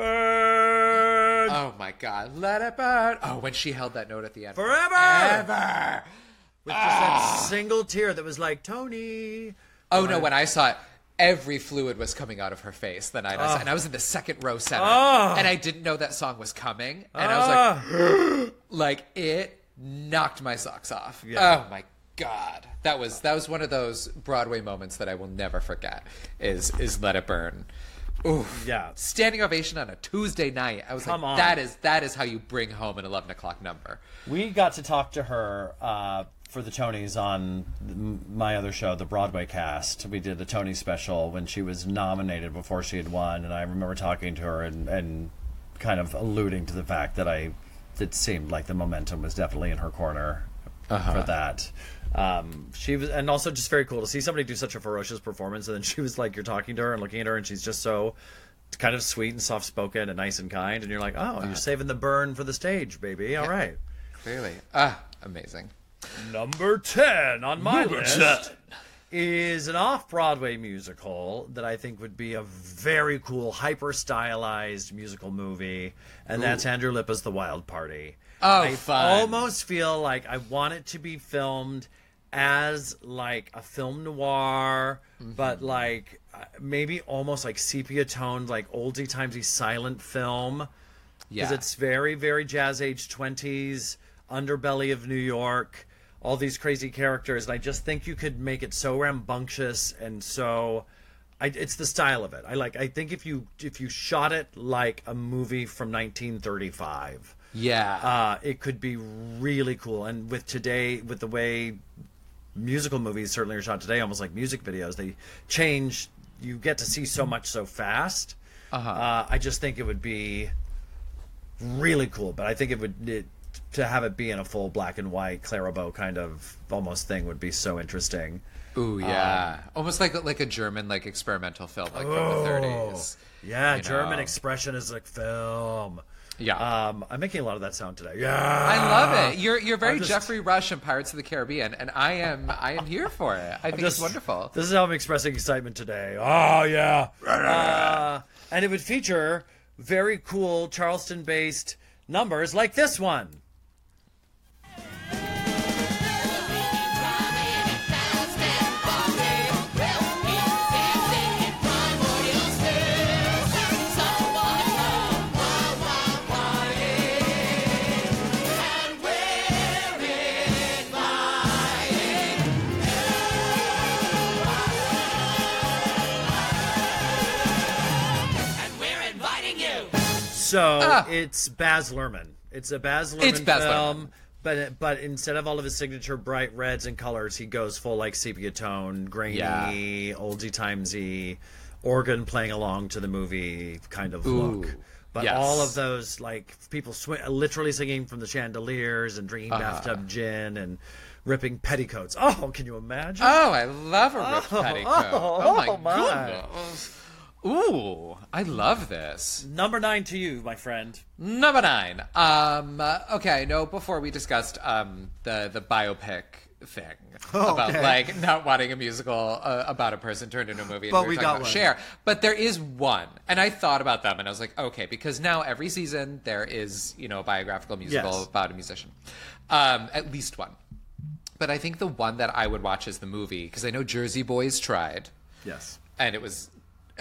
burn. Oh my God, let it burn. Oh, when she held that note at the end. Forever. With just that single tear that was like, Tony. Oh, no, when I saw it, every fluid was coming out of her face the night I saw it. And I was in the second row center. And I didn't know that song was coming. And I was like, like, it knocked my socks off. Yeah. Oh, my God. That was one of those Broadway moments that I will never forget, is Let It Burn. Oof. Yeah. Standing ovation on a Tuesday night. I was Come like, on. that is how you bring home an 11 o'clock number. We got to talk to her for the Tonys on my other show, the Broadway Cast. We did a Tony special when she was nominated before she had won, and I remember talking to her and kind of alluding to the fact that it seemed like the momentum was definitely in her corner for that. She was, and also just very cool to see somebody do such a ferocious performance, and then she was like, you're talking to her and looking at her, and she's just so kind of sweet and soft spoken and nice and kind, and you're like, oh, you're saving the burn for the stage, baby. All right. Clearly. Amazing. Number 10 on my list is an off-Broadway musical that I think would be a very cool, hyper-stylized musical movie, and that's Andrew Lippa's The Wild Party. Oh, I fun. almost feel like I want it to be filmed as like a film noir, but like maybe almost like sepia-toned, like oldie-timesy silent film. Because it's very, very jazz age 20s, underbelly of New York, all these crazy characters. And I just think you could make it so rambunctious and so... it's the style of it. I think if you shot it like a movie from 1935... it could be really cool. And with the way musical movies certainly are shot today, almost like music videos, they change. You get to see so much so fast. I just think it would be really cool. But I think to have it be in a full black and white Clara Bow kind of almost thing would be so interesting. Ooh, yeah. Almost like a German like experimental film like from the 30s. Yeah, German expressionistic film. Yeah. I'm making a lot of that sound today. Yeah. I love it. You're very Jeffrey Rush in Pirates of the Caribbean, and I am here for it. I think it's wonderful. This is how I'm expressing excitement today. Oh yeah. And it would feature very cool Charleston-based numbers like this one. So it's Baz Luhrmann. It's a Baz Luhrmann film, but instead of all of his signature bright reds and colors, he goes full like sepia tone, grainy, oldie timesy, organ playing along to the movie kind of look. But all of those like people literally singing from the chandeliers and drinking bathtub gin and ripping petticoats. Oh, can you imagine? Oh, I love a ripped petticoat. Oh my goodness. Ooh, I love this. Number 9 to you, my friend. Number 9. Okay, no, before we discussed the biopic thing about like not wanting a musical about a person turned into a movie, and But we were we talking got about one. Cher. But there is one, and I thought about them, and I was like, okay, because now every season there is a biographical musical Yes. about a musician, at least one. But I think the one that I would watch is the movie, because I know Jersey Boys tried, Yes. and it was,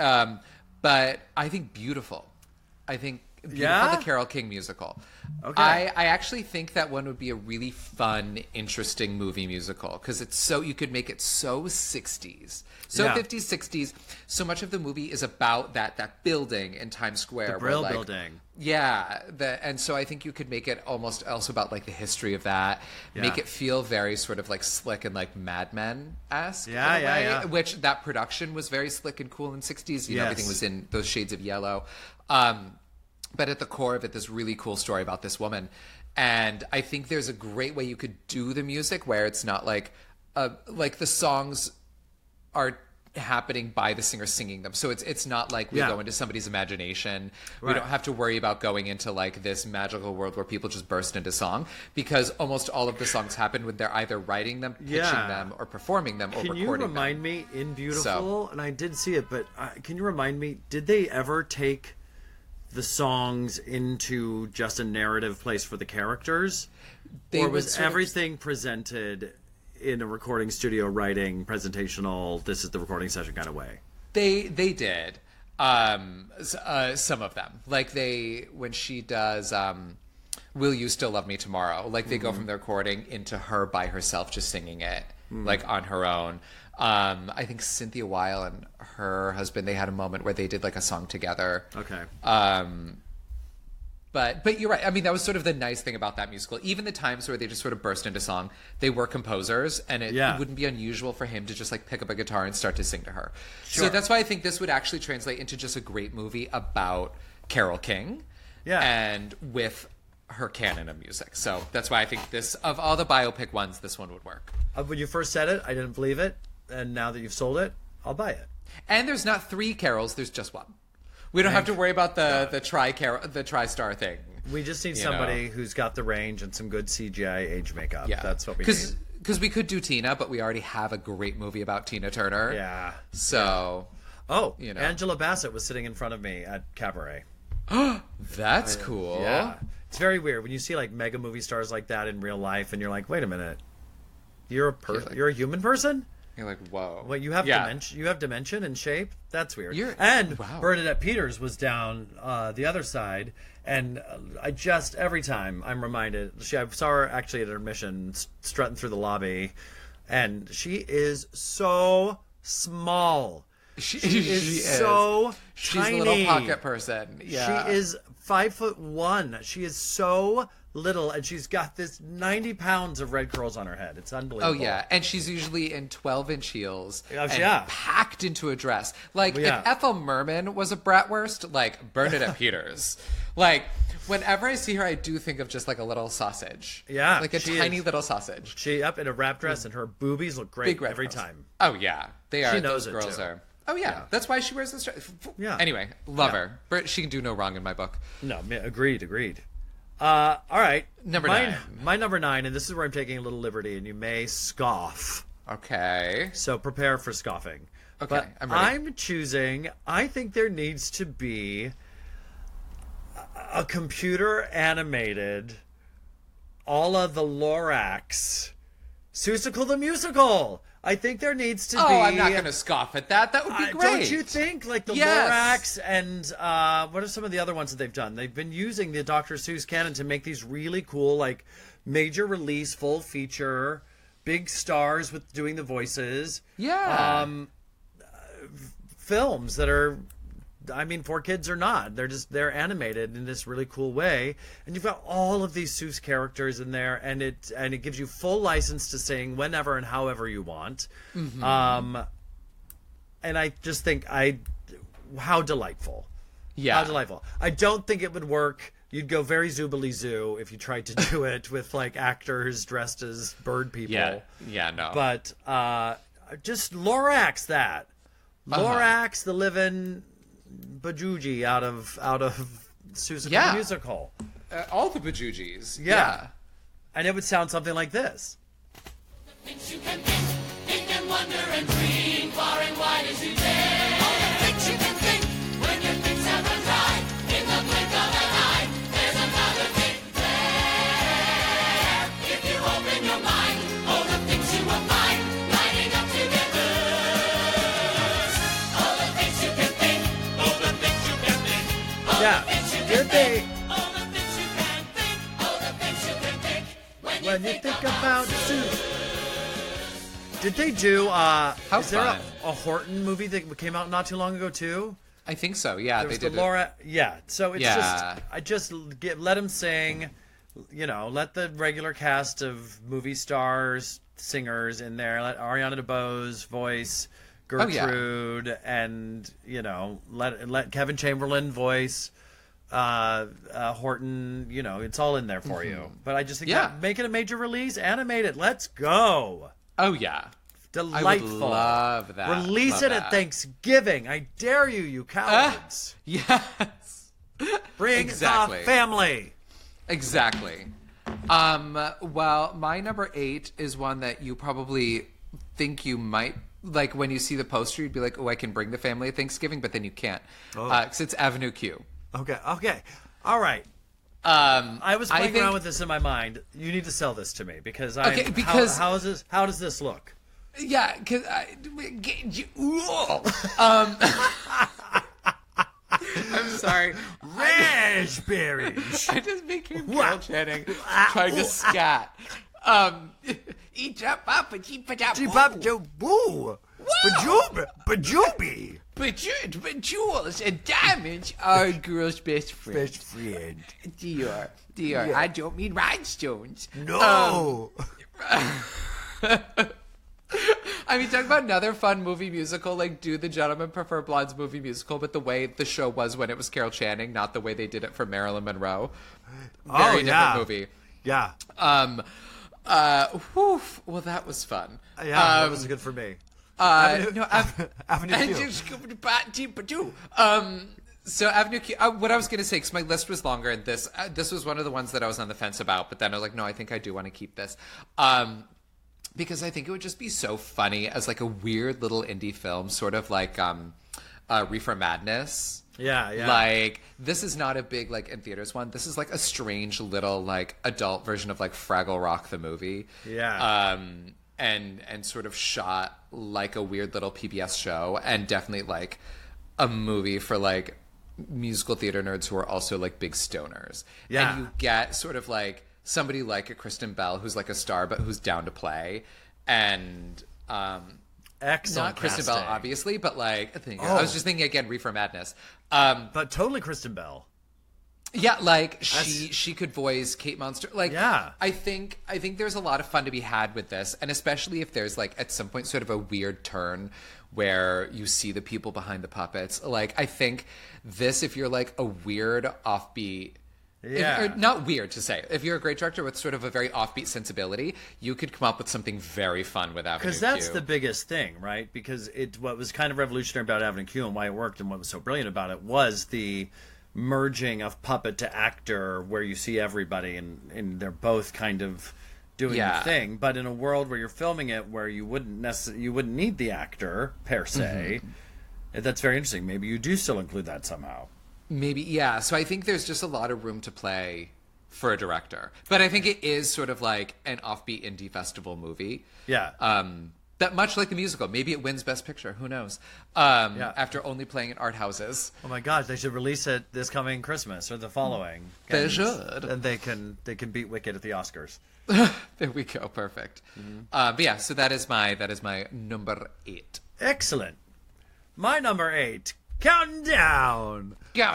but I think Beautiful. I think Beautiful, Yeah? the Carole King musical. Okay. I actually think that one would be a really fun, interesting movie musical, because it's so, you could make it so 60s, so Yeah. 50s, 60s. So much of the movie is about that building in Times Square. The where, Brill like, Building. Yeah, and so I think you could make it almost also about like the history of that. Make Yeah. it feel very sort of like slick and like Mad Men-esque. Yeah, in a yeah, way, yeah. Which that production was very slick and cool in 60s. Yes. Everything was in those shades of yellow. But at the core of it, this really cool story about this woman. And I think there's a great way you could do the music where it's not like the songs are happening by the singer singing them. So it's not like we Yeah. go into somebody's imagination. We Right. don't have to worry about going into like this magical world where people just burst into song, because almost all of the songs happen when they're either writing them, pitching Yeah. them, or performing them, or Can recording you them. remind me in Beautiful, So- and I did see it, but can you remind me, did they ever take the songs into just a narrative place for the characters? They Or would was sort of- everything presented in a recording studio writing, presentational, this is the recording session kind of way? They did. Some of them. Like when she does Will You Still Love Me Tomorrow? Like they go from the recording into her by herself just singing it, like on her own. I think Cynthia Weil and her husband, they had a moment where they did like a song together. Okay. But you're right. I mean, that was sort of the nice thing about that musical. Even the times where they just sort of burst into song, they were composers, and it Yeah. wouldn't be unusual for him to just like pick up a guitar and start to sing to her. Sure. So that's why I think this would actually translate into just a great movie about Carole King. Yeah. And with her canon of music. So that's why I think this, of all the biopic ones, this one would work. When you first said it, I didn't believe it, and now that you've sold it, I'll buy it. And there's not 3 carols, there's just one. We don't have to worry about the tri-star thing. We just need You somebody know. who's got the range and some good CGI age makeup. Yeah, That's what we need. Because we could do Tina, but we already have a great movie about Tina Turner. Yeah. So Oh, You know. Angela Bassett was sitting in front of me at Cabaret. that's cool. Yeah. It's very weird when you see like mega movie stars like that in real life, and you're like, wait a minute, you're like- you're a human person. You're like, whoa. Wait, you have Yeah. dimension. You have dimension and shape. That's weird. Wow. Bernadette Peters was down the other side, and I just every time I'm reminded. I saw her actually at intermission strutting through the lobby, and she is so small. She is so She's tiny. a little pocket person. Yeah. She is 5'1". She is so little, and she's got this 90 pounds of red curls on her head. It's Oh unbelievable. yeah, and she's usually in 12-inch heels and yeah. packed into a dress. Like Well, yeah. if Ethel Merman was a bratwurst, like Bernadette Peters. Like whenever I see her, I do think of just like a little sausage. Yeah, like a she tiny is. little sausage. She up in a wrap dress, and her boobies look great Big red every girls. time. Oh yeah, they are. She knows Those it, girls too. are. Oh yeah. That's why she wears this dress. Yeah. Anyway, love Yeah. her. She can do no wrong in my book. No, agreed. All right, Number my, 9. My number 9, and this is where I'm taking a little liberty, and you may scoff. Okay. So prepare for scoffing. Okay, But I'm ready. I'm choosing. I think there needs to be a computer animated, all of the Lorax, Seussical the Musical. I think there needs to be. Oh, I'm not going to scoff at that. That would be great. Don't you think? Like the Yes. Lorax and what are some of the other ones that they've done? They've been using the Dr. Seuss canon to make these really cool, like major release, full feature, big stars with doing the voices. Yeah. Films that are, I mean, for kids or not, they're animated in this really cool way, and you've got all of these Seuss characters in there, and it gives you full license to sing whenever and however you want. And I just think how delightful. Yeah. How delightful. I don't think it would work. You'd go very Zoobly Zoo if you tried to do it with like actors dressed as bird people. Yeah, no. But just Lorax that. Lorax, the living Bajuji out of Suzuka Yeah. the Musical. All the Bajujis. Yeah. And it would sound something like this. Things you can think and wonder and dream far and wide as you dare. All the things you can think when your things have run dry. In the blink of an eye, there's another thing there. If you open your mind, all the things you will find lining up to get loose. All the things you can think, all the things you can think, all Yeah. the things you can Did they? think, all the things you can think, all the things you can think when When you think about Susan. Did they do? Is there fun. a Horton movie that came out not too long ago too? I think so. Yeah, There they was the did. Laura. Yeah. So it's Yeah. let them sing. Let the regular cast of movie stars, singers in there. Let Ariana DeBose voice Oh, yeah. Gertrude, and let Kevin Chamberlain voice Horton. It's all in there for you. But I just think Yeah. that make it a major release, animate it. Let's go. Oh yeah. Delightful. I would love that. Release Love it at that. Thanksgiving. I dare you, you cowards. Yes. Bring exactly. the family. Exactly. Well, my number 8 is one that you probably think you might like when you see the poster. You'd be like, "Oh, I can bring the family at Thanksgiving," but then you can't because it's Avenue Q. Okay. All right. I was playing around with this in my mind. You need to sell this to me because how does this look? Yeah, because I'm sorry. Raspberries. I just became Carol Channing trying to scat. Eat up, Bop Joe Boo. Bajubi. But jewels and diamonds are a girl's best friend. Best friend. Dior. I don't mean rhinestones. No. I mean, talk about another fun movie musical, like Do the Gentlemen Prefer Blondes movie musical, but the way the show was when it was Carol Channing, not the way they did it for Marilyn Monroe. Very different movie. Yeah. Well, that was fun. Yeah, that was good for me. Avenue Q. So Avenue Q. What I was going to say, because my list was longer, and this was one of the ones that I was on the fence about, but then I was like, no, I think I do want to keep this. Because I think it would just be so funny as like a weird little indie film, sort of like Reefer Madness. Yeah. Like, this is not a big, like, in theaters one. This is, like, a strange little, like, adult version of, like, Fraggle Rock the movie. Yeah. And sort of shot like a weird little PBS show, and definitely, like, a movie for, like, musical theater nerds who are also, like, big stoners. Yeah. And you get sort of, like, somebody like a Kristen Bell who's, like, a star, but who's down to play. And, Excellent not Kristen Bell, casting. obviously, but like I was just thinking again, Reefer Madness. But totally Kristen Bell. Yeah, like she could voice Kate Monster. Like, Yeah. I think there's a lot of fun to be had with this, and especially if there's like at some point sort of a weird turn where you see the people behind the puppets. Like, I think this, if you're like a weird offbeat. Yeah. Or not weird to say. If you're a great director with sort of a very offbeat sensibility, you could come up with something very fun with Avenue Q. Because that's the biggest thing, right? Because what was kind of revolutionary about Avenue Q and why it worked and what was so brilliant about it was the merging of puppet to actor, where you see everybody and they're both kind of doing the thing. But in a world where you're filming it, where you wouldn't need the actor per se, that's very interesting. Maybe you do still include that somehow. Maybe, yeah. So I think there's just a lot of room to play for a director. But I think it is sort of like an offbeat indie festival movie. Yeah. That much like the musical. Maybe it wins Best Picture. Who knows? After only playing in art houses. Oh my gosh, they should release it this coming Christmas or the following. They should. And they can beat Wicked at the Oscars. There we go. Perfect. But yeah, so that is my number 8. Excellent. My number 8. Counting down.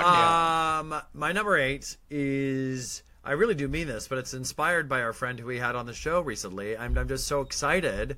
My number 8 is, I really do mean this, but it's inspired by our friend who we had on the show recently. I'm just so excited.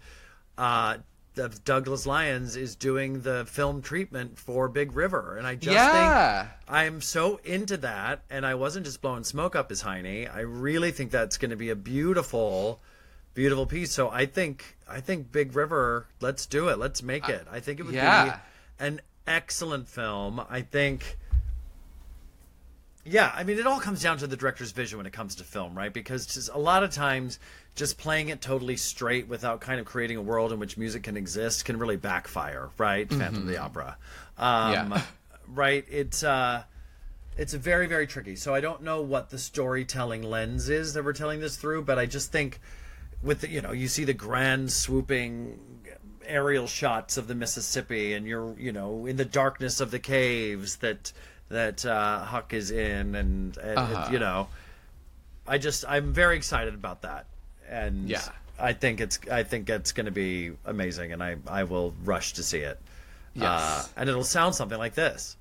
Douglas Lyons is doing the film treatment for Big River, and I just think I'm so into that. And I wasn't just blowing smoke up his hiney. I really think that's going to be a beautiful, beautiful piece. So I think Big River. Let's do it. Let's make it. I think it would be. And excellent film. I think, yeah, I mean, it all comes down to the director's vision when it comes to film, right? Because just a lot of times, just playing it totally straight without kind of creating a world in which music can exist can really backfire, right? Phantom of the Opera. Right? It's very, very tricky. So I don't know what the storytelling lens is that we're telling this through, but I just think with the, you see the grand swooping aerial shots of the Mississippi, and you're, in the darkness of the caves that Huck is in, and I'm very excited about that, and I think it's going to be amazing, and I will rush to see it. Yes. And it'll sound something like this.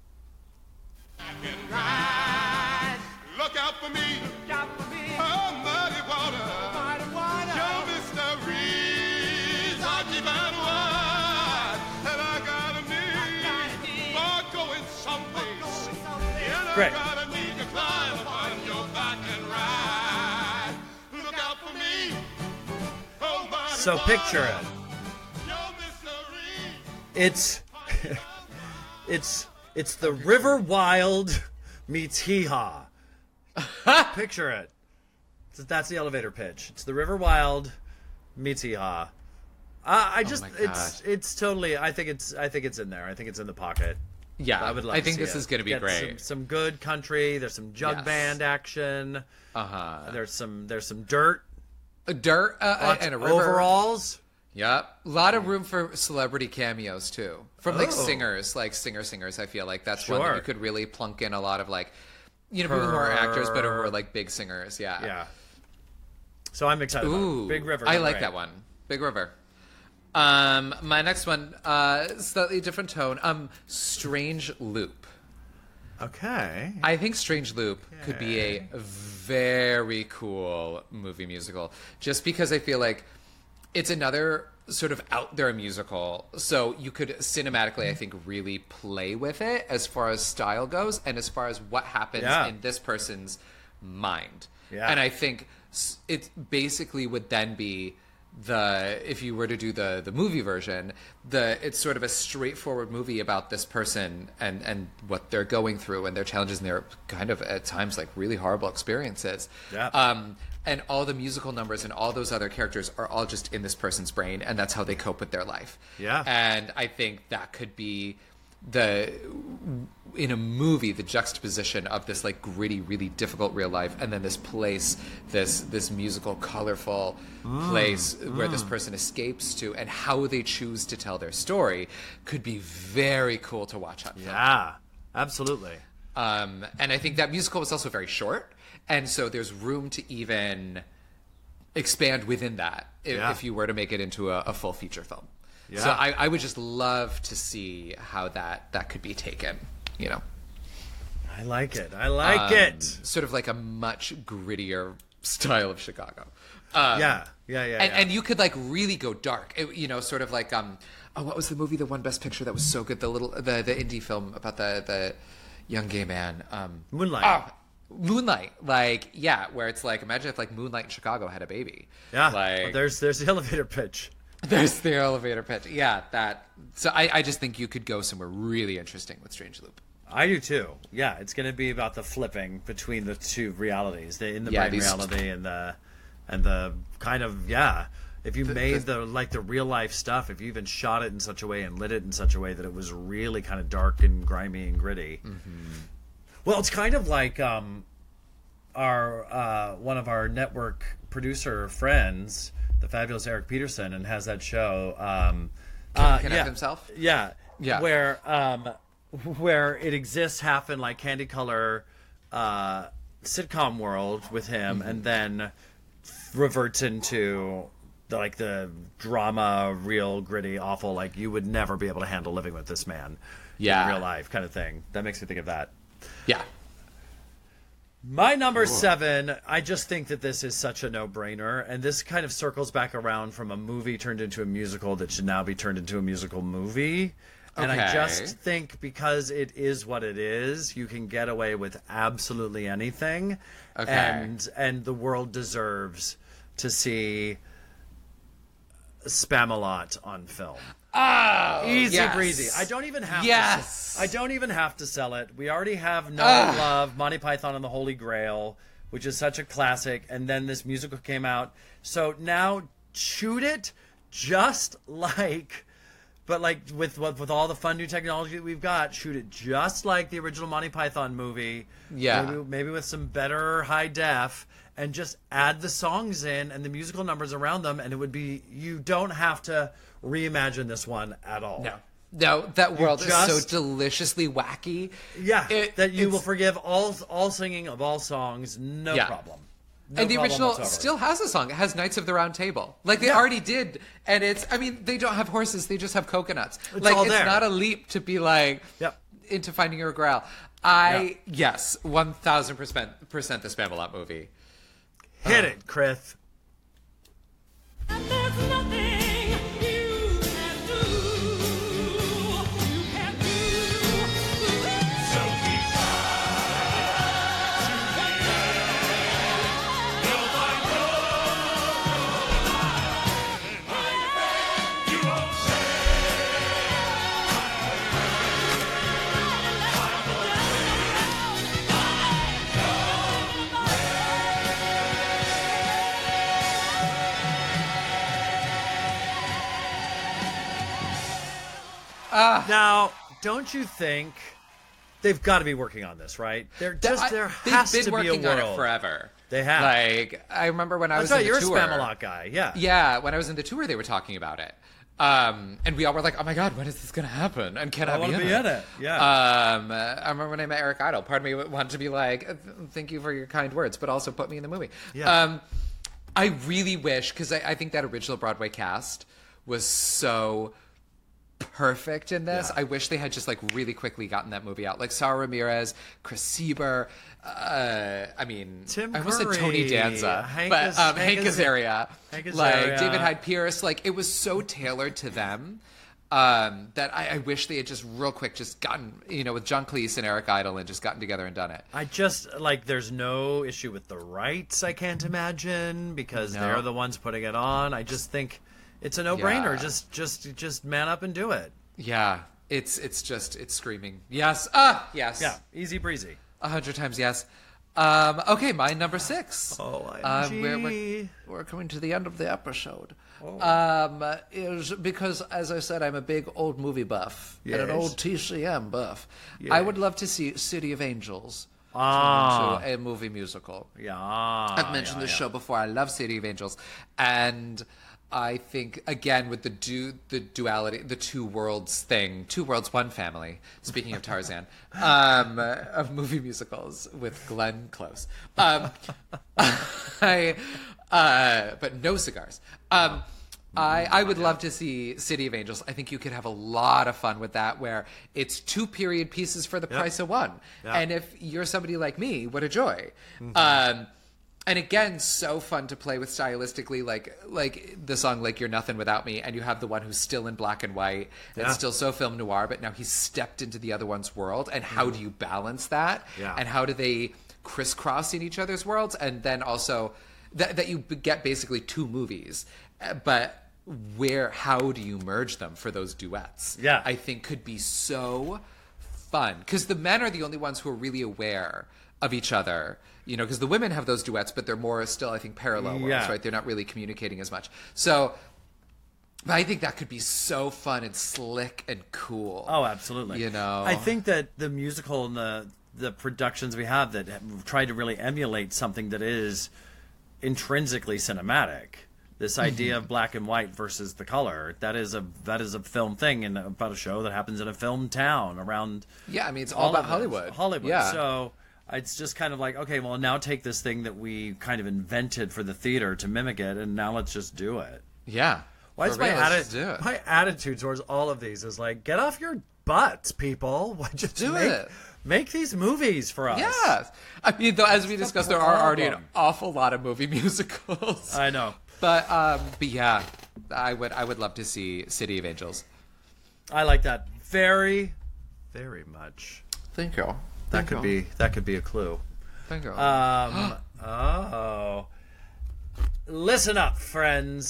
Look out for me. Oh, muddy water. Your mysteries are deep and wide. And I got a need for going someplace. Great. I got a need to climb upon your back and ride. Look out for me. Oh, muddy So water. picture it. Your mysteries. It's the River Wild meets Hee Haw. Picture it. That's the elevator pitch. It's the River Wild meets Hee Haw. It's totally. I think it's in there. I think it's in the pocket. Yeah, I would love. I to think see this it. is going to be Get great. Some good country. There's some jug Yes. band action. There's some dirt. Dirt and a river. Overalls. Yep. A lot of room for celebrity cameos too. From like Oh. singers, like singers. I feel like that's one that Sure. you could really plunk in a lot of like, people who are actors but who are like big singers. Yeah. Yeah. So I'm excited about Ooh. it. Big River. I like great. that one. Big River. My next one, slightly different tone. Strange Loop. Okay. I think Strange Loop could be a very cool movie musical, just because I feel like it's another sort of out there musical. So you could cinematically, I think, really play with it as far as style goes and as far as what happens in this person's mind. Yeah. And I think it basically would then be if you were to do the movie version, it's sort of a straightforward movie about this person and what they're going through and their challenges and their kind of at times like really horrible experiences. Yeah. And all the musical numbers and all those other characters are all just in this person's brain, and that's how they cope with their life. Yeah. And I think that could be in a movie, the juxtaposition of this like gritty, really difficult real life, and then this place, this musical, colorful place where this person escapes to, and how they choose to tell their story could be very cool to watch on film. Yeah. Absolutely. And I think that musical was also very short, and so there's room to even expand within that if you were to make it into a full feature film. Yeah. So I would just love to see how that could be taken, I like it. I like it. Sort of like a much grittier style of Chicago. Yeah. And you could like really go dark, sort of like what was the movie that won Best Picture that was so good? The indie film about the young gay man. Moonlight. Moonlight, where it's like, imagine if like Moonlight in Chicago had a baby. Yeah. like There's the elevator pitch. there's the elevator pitch. Yeah, that. So I just think you could go somewhere really interesting with Strange Loop. I do too. Yeah, it's going to be about the flipping between the two realities, the in the Yeah, brain these- reality and the kind of If you made the real life stuff, if you even shot it in such a way and lit it in such a way that it was really kind of dark and grimy and gritty. Mm-hmm. Well, it's kind of like our one of our network producer friends, the fabulous Eric Peterson, and has that show. Can F himself? Yeah. Yeah. Where it exists half in like Candy Color sitcom world with him, and then reverts into the drama, real gritty, awful. Like you would never be able to handle living with this man, in real life, kind of thing. That makes me think of that. Yeah. My number 7, I just think that this is such a no-brainer, and this kind of circles back around from a movie turned into a musical that should now be turned into a musical movie. And I Okay. just think because it is what it is, you can get away with absolutely anything. Okay. And the world deserves to see Spamalot on film. Oh, Easy yes. breezy. I don't even have Yes. I don't even have to sell it. We already have No Love, Monty Python and the Holy Grail, which is such a classic, and then this musical came out. So now shoot it just like, but like with all the fun new technology that we've got, shoot it just like the original Monty Python movie. Yeah. Maybe with some better high def, and just add the songs in and the musical numbers around them, and it would be, you don't have to reimagine this one at all. No, that world is so just- deliciously wacky. Yeah, that you will it's- forgive all singing of all songs, no Yeah. problem. No And the problem original whatsoever. still has a song. It has Knights of the Round Table. Like, they Yeah. already did. And it's, I mean, they don't have horses. They just have coconuts. It's like, all it's there. not a leap to be like, Yep. into Finding Your Grail. Yes, 1000% the Spamalot movie. Hit it, Chris. And there's nothing you can do. You can do. So keep Now, don't you think they've got to be working on this, right? There has They've to been be a working on world. it forever. They have. Like, I remember when I That's was right. in the You're a tour. Spamalot guy. Yeah. Yeah, when I was in the tour, they were talking about it. And we all were like, oh my God, when is this going to happen? And can I, I want to be in it. Yeah. I remember when I met Eric Idle, part of me wanted to be like, thank you for your kind words, but also put me in the movie. Yeah. I really wish, because I think that original Broadway cast was so perfect in this. Yeah. I wish they had just like really quickly gotten that movie out. Like Sarah Ramirez, Chris Sieber, I mean, Tim I almost said Curry, Tony Danza, Hank but Hank Azaria. Azaria, Hank like Azaria. David Hyde Pierce. Like, it was so tailored to them. That I wish they had just real quick just gotten, with John Cleese and Eric Idle and just gotten together and done it. I just, like, there's no issue with the rights, I can't imagine, because No. they're the ones putting it on. I just think it's a no-brainer. Yeah. Just man up and do it. Yeah, it's screaming. Yes. Yes. Yeah, easy breezy. 100 times yes. Okay, my number 6. OMG. We're coming to the end of the episode. Oh. Is because, as I said, I'm a big old movie buff and an Yes. old TCM buff. Yes. I would love to see City of Angels Ah. turn into a movie musical. Yeah. I've mentioned this show before. I love City of Angels, and I think, again, with the duality, the two worlds thing, two worlds, one family. Speaking of Tarzan, of movie musicals with Glenn Close, but no cigars. I would love to see City of Angels. I think you could have a lot of fun with that, where it's 2 period pieces for the price of one. Yep. And if you're somebody like me, what a joy. And again, so fun to play with stylistically, like the song "Like You're Nothing Without Me," and you have the one who's still in black and white, Yeah. and still so film noir, but now he's stepped into the other one's world. And how do you balance that? Yeah. And how do they crisscross in each other's worlds? And then also that you get basically 2 movies, but how do you merge them for those duets? Yeah. I think could be so fun, because the men are the only ones who are really aware of each other, because the women have those duets, but they're more still, I think, parallel worlds, Yeah. right? They're not really communicating as much. So but I think that could be so fun and slick and cool. Oh, absolutely. I think that the musical and the productions we have that have tried to really emulate something that is intrinsically cinematic. This idea of black and white versus the color, that is a film thing, and about a show that happens in a film town around. Yeah, I mean, it's all about of Hollywood. this. Hollywood. Yeah. So it's just kind of like, okay, well, now take this thing that we kind of invented for the theater to mimic it, and now let's just do it. Yeah. Why is For real, let's just do it. my attitude towards all of these is like, get off your butts, people. Just Do it. Make these movies for us. Yes. I mean, though, as we discussed, there are already an problem? awful lot of movie musicals. I know. But yeah, I would love to see City of Angels. I like that very, very much. Thank you. That could be a clue. Thank you. Oh. Listen up, friends.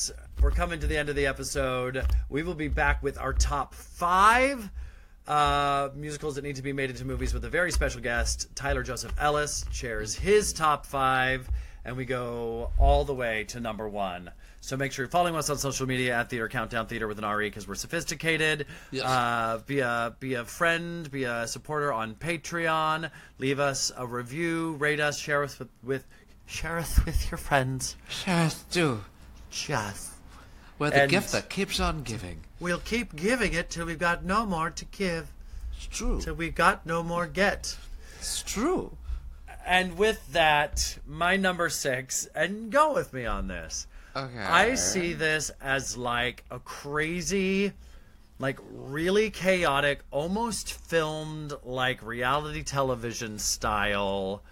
we're coming to the end of the episode. We will be back with our top 5 musicals that need to be made into movies with a very special guest. Tyler Joseph Ellis shares his top 5, and we go all the way to number 1. So make sure you're following us on social media at Theater Countdown, Theater with an RE, because we're sophisticated. Yes. Be a friend, be a supporter on Patreon. Leave us a review, rate us, share us with your friends. Share us too. Just. We're the And- gift that keeps on giving. We'll keep giving it till we've got no more to give. It's true. Till we've got no more get. It's true. And with that, my number 6, and go with me on this. Okay. I see this as like a crazy, like really chaotic, almost filmed like reality television style,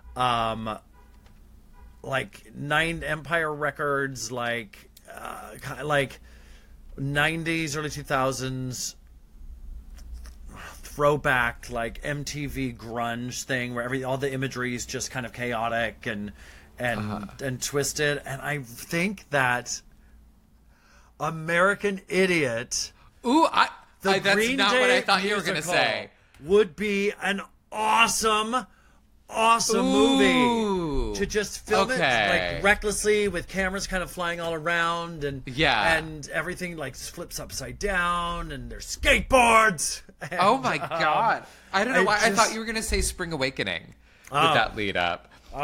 like 9 Empire Records, like 90s, early 2000s throwback, like MTV grunge thing where all the imagery is just kind of chaotic and twisted. And I think that American Idiot, Ooh, the that's Green not Day what I thought you were going to musical, say. would be an awesome movie to just film it like recklessly with cameras kind of flying all around and everything like flips upside down and there's skateboards. And, Oh my God. I don't know why. I just- thought you were going to say Spring Awakening with that lead up.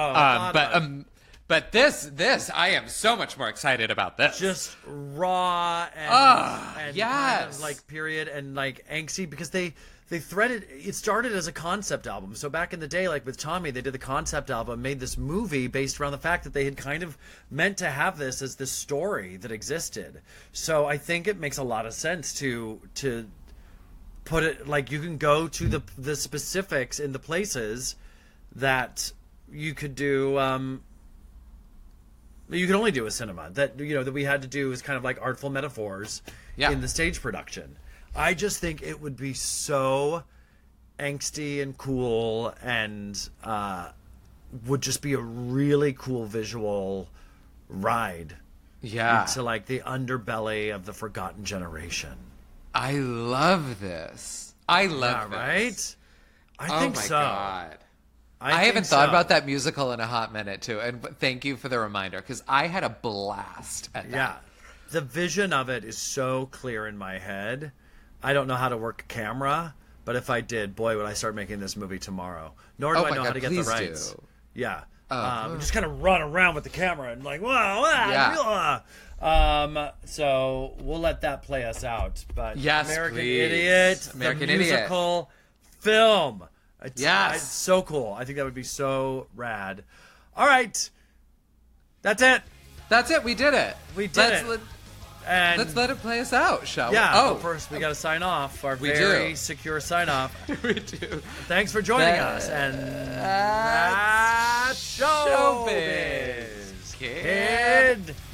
But this, I am so much more excited about this. just raw and kind of yes. like period and like angsty because they threaded it. Started as a concept album. So back in the day, like with Tommy, they did the concept album, made this movie based around the fact that they had kind of meant to have this as this story that existed. So I think it makes a lot of sense to put it like you can go to the specifics in the places that you could do. You can only do a cinema that that we had to do is kind of like artful metaphors in the stage production. I just think it would be so angsty and cool and would just be a really cool visual ride into like the underbelly of the forgotten generation. I love this. I love this. Right? I think so. Oh my God. I think haven't thought so. about that musical in a hot minute too, and thank you for the reminder because I had a blast at that. Yeah. The vision of it is so clear in my head. I don't know how to work a camera, but if I did, boy, would I start making this movie tomorrow. Nor do Oh I my know how God, to get the please rights. do. Yeah. Just kind of run around with the camera and like, so we'll let that play us out. But Yes, American please. Idiot, American the Idiot. musical film. Yes. It's so cool. I think that would be so rad. All right. That's it. That's it. We did it. We did it. And Let's let it play us out, shall we? yeah, Oh, but first we got to sign off. Our We very do. secure sign off. we do. Thanks for joining us. And that's Showbiz, Showbiz, kid. kid.